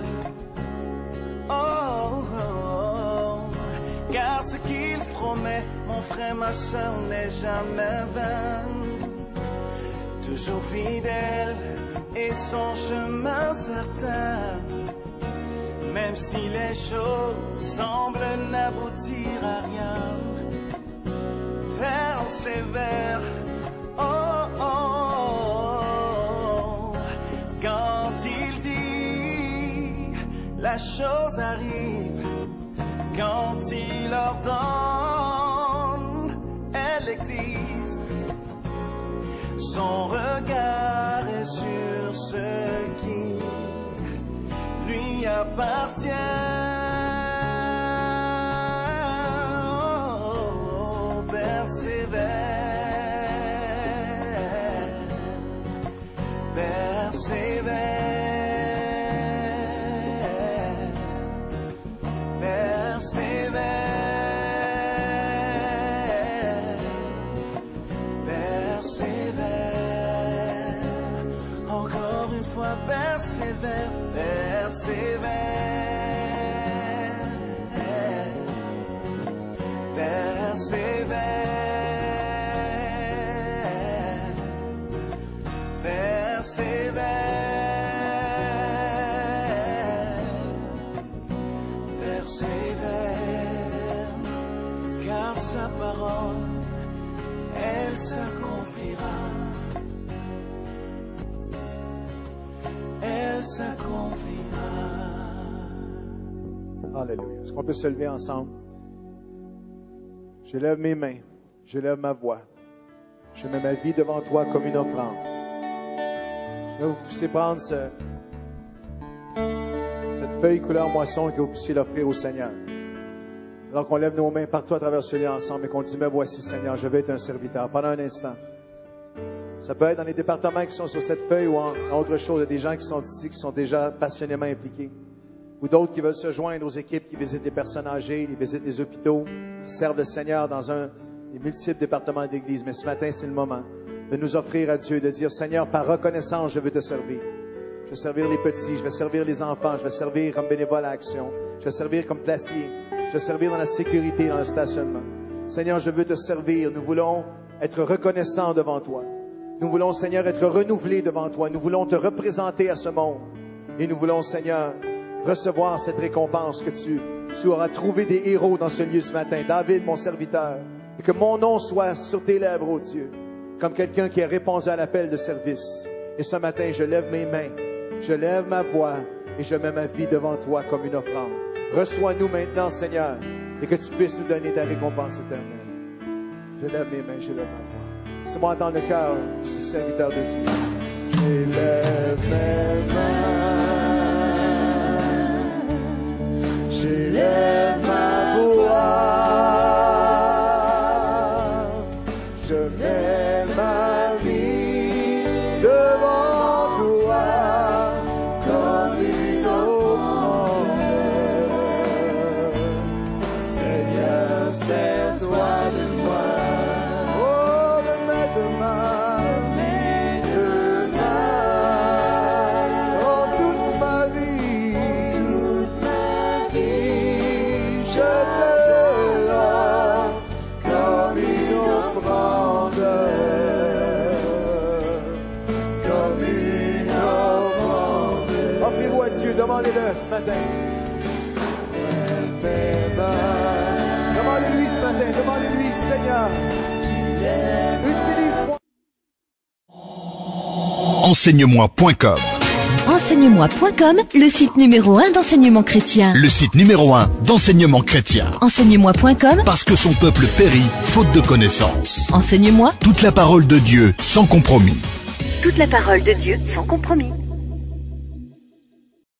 Oh, oh, oh. Car ce qu'il promet, mon frère, ma soeur, n'est jamais vain. Toujours fidèle et son chemin certain, même si les choses semblent n'aboutir à rien. Persévère, oh, oh, oh. Quand il dit, la chose arrive. Quand il ordonne, elle existe. Son regard est sur ce qui lui appartient. Oh, persévère, persévère, persévère. Persévère, persévère, persévère, persévère, persévère, car sa parole, elle s'accomplira. Elle s'accomplira. Alléluia. Est-ce qu'on peut se lever ensemble? Je lève mes mains, je lève ma voix. Je mets ma vie devant toi comme une offrande. Je vais vous pousser prendre cette feuille couleur moisson et que vous puissiez l'offrir au Seigneur. Alors qu'on lève nos mains partout à travers ce lieu ensemble et qu'on dit, mais voici Seigneur, je vais être un serviteur. Pendant un instant. Ça peut être dans les départements qui sont sur cette feuille ou en autre chose. Il y a des gens qui sont ici, qui sont déjà passionnément impliqués. Ou d'autres qui veulent se joindre aux équipes qui visitent les personnes âgées, qui visitent les hôpitaux, qui servent le Seigneur dans des multiples départements d'Église. Mais ce matin, c'est le moment de nous offrir à Dieu, de dire, Seigneur, par reconnaissance, je veux te servir. Je vais servir les petits, je vais servir les enfants, je vais servir comme bénévole à Action, je vais servir comme placier, je vais servir dans la sécurité, dans le stationnement. Seigneur, je veux te servir. Nous voulons être reconnaissants devant toi. Nous voulons, Seigneur, être renouvelés devant toi. Nous voulons te représenter à ce monde. Et nous voulons, Seigneur, recevoir cette récompense que tu auras trouvé des héros dans ce lieu ce matin. David, mon serviteur. Et que mon nom soit sur tes lèvres, ô Dieu, comme quelqu'un qui a répondu à l'appel de service. Et ce matin, je lève mes mains, je lève ma voix et je mets ma vie devant toi comme une offrande. Reçois-nous maintenant, Seigneur, et que tu puisses nous donner ta récompense éternelle. Je lève mes mains, je lève ma voix. Laisse-moi entendre le cœur du serviteur de Dieu. J'élève mes mains, j'élève ma voix, je mets ma vie devant toi comme une offrande. Seigneur, sers-toi de moi. Demandez-le ce matin. Demandez-lui ce matin. Demandez-lui, Seigneur. Utilise-moi. Enseigne-moi.com Enseigne-moi.com, le site numéro 1 d'enseignement chrétien. Le site numéro 1 d'enseignement chrétien. Enseigne-moi.com, Parce que son peuple périt faute de connaissances. Enseigne-moi, Toute la parole de Dieu sans compromis. toute la parole de Dieu sans compromis.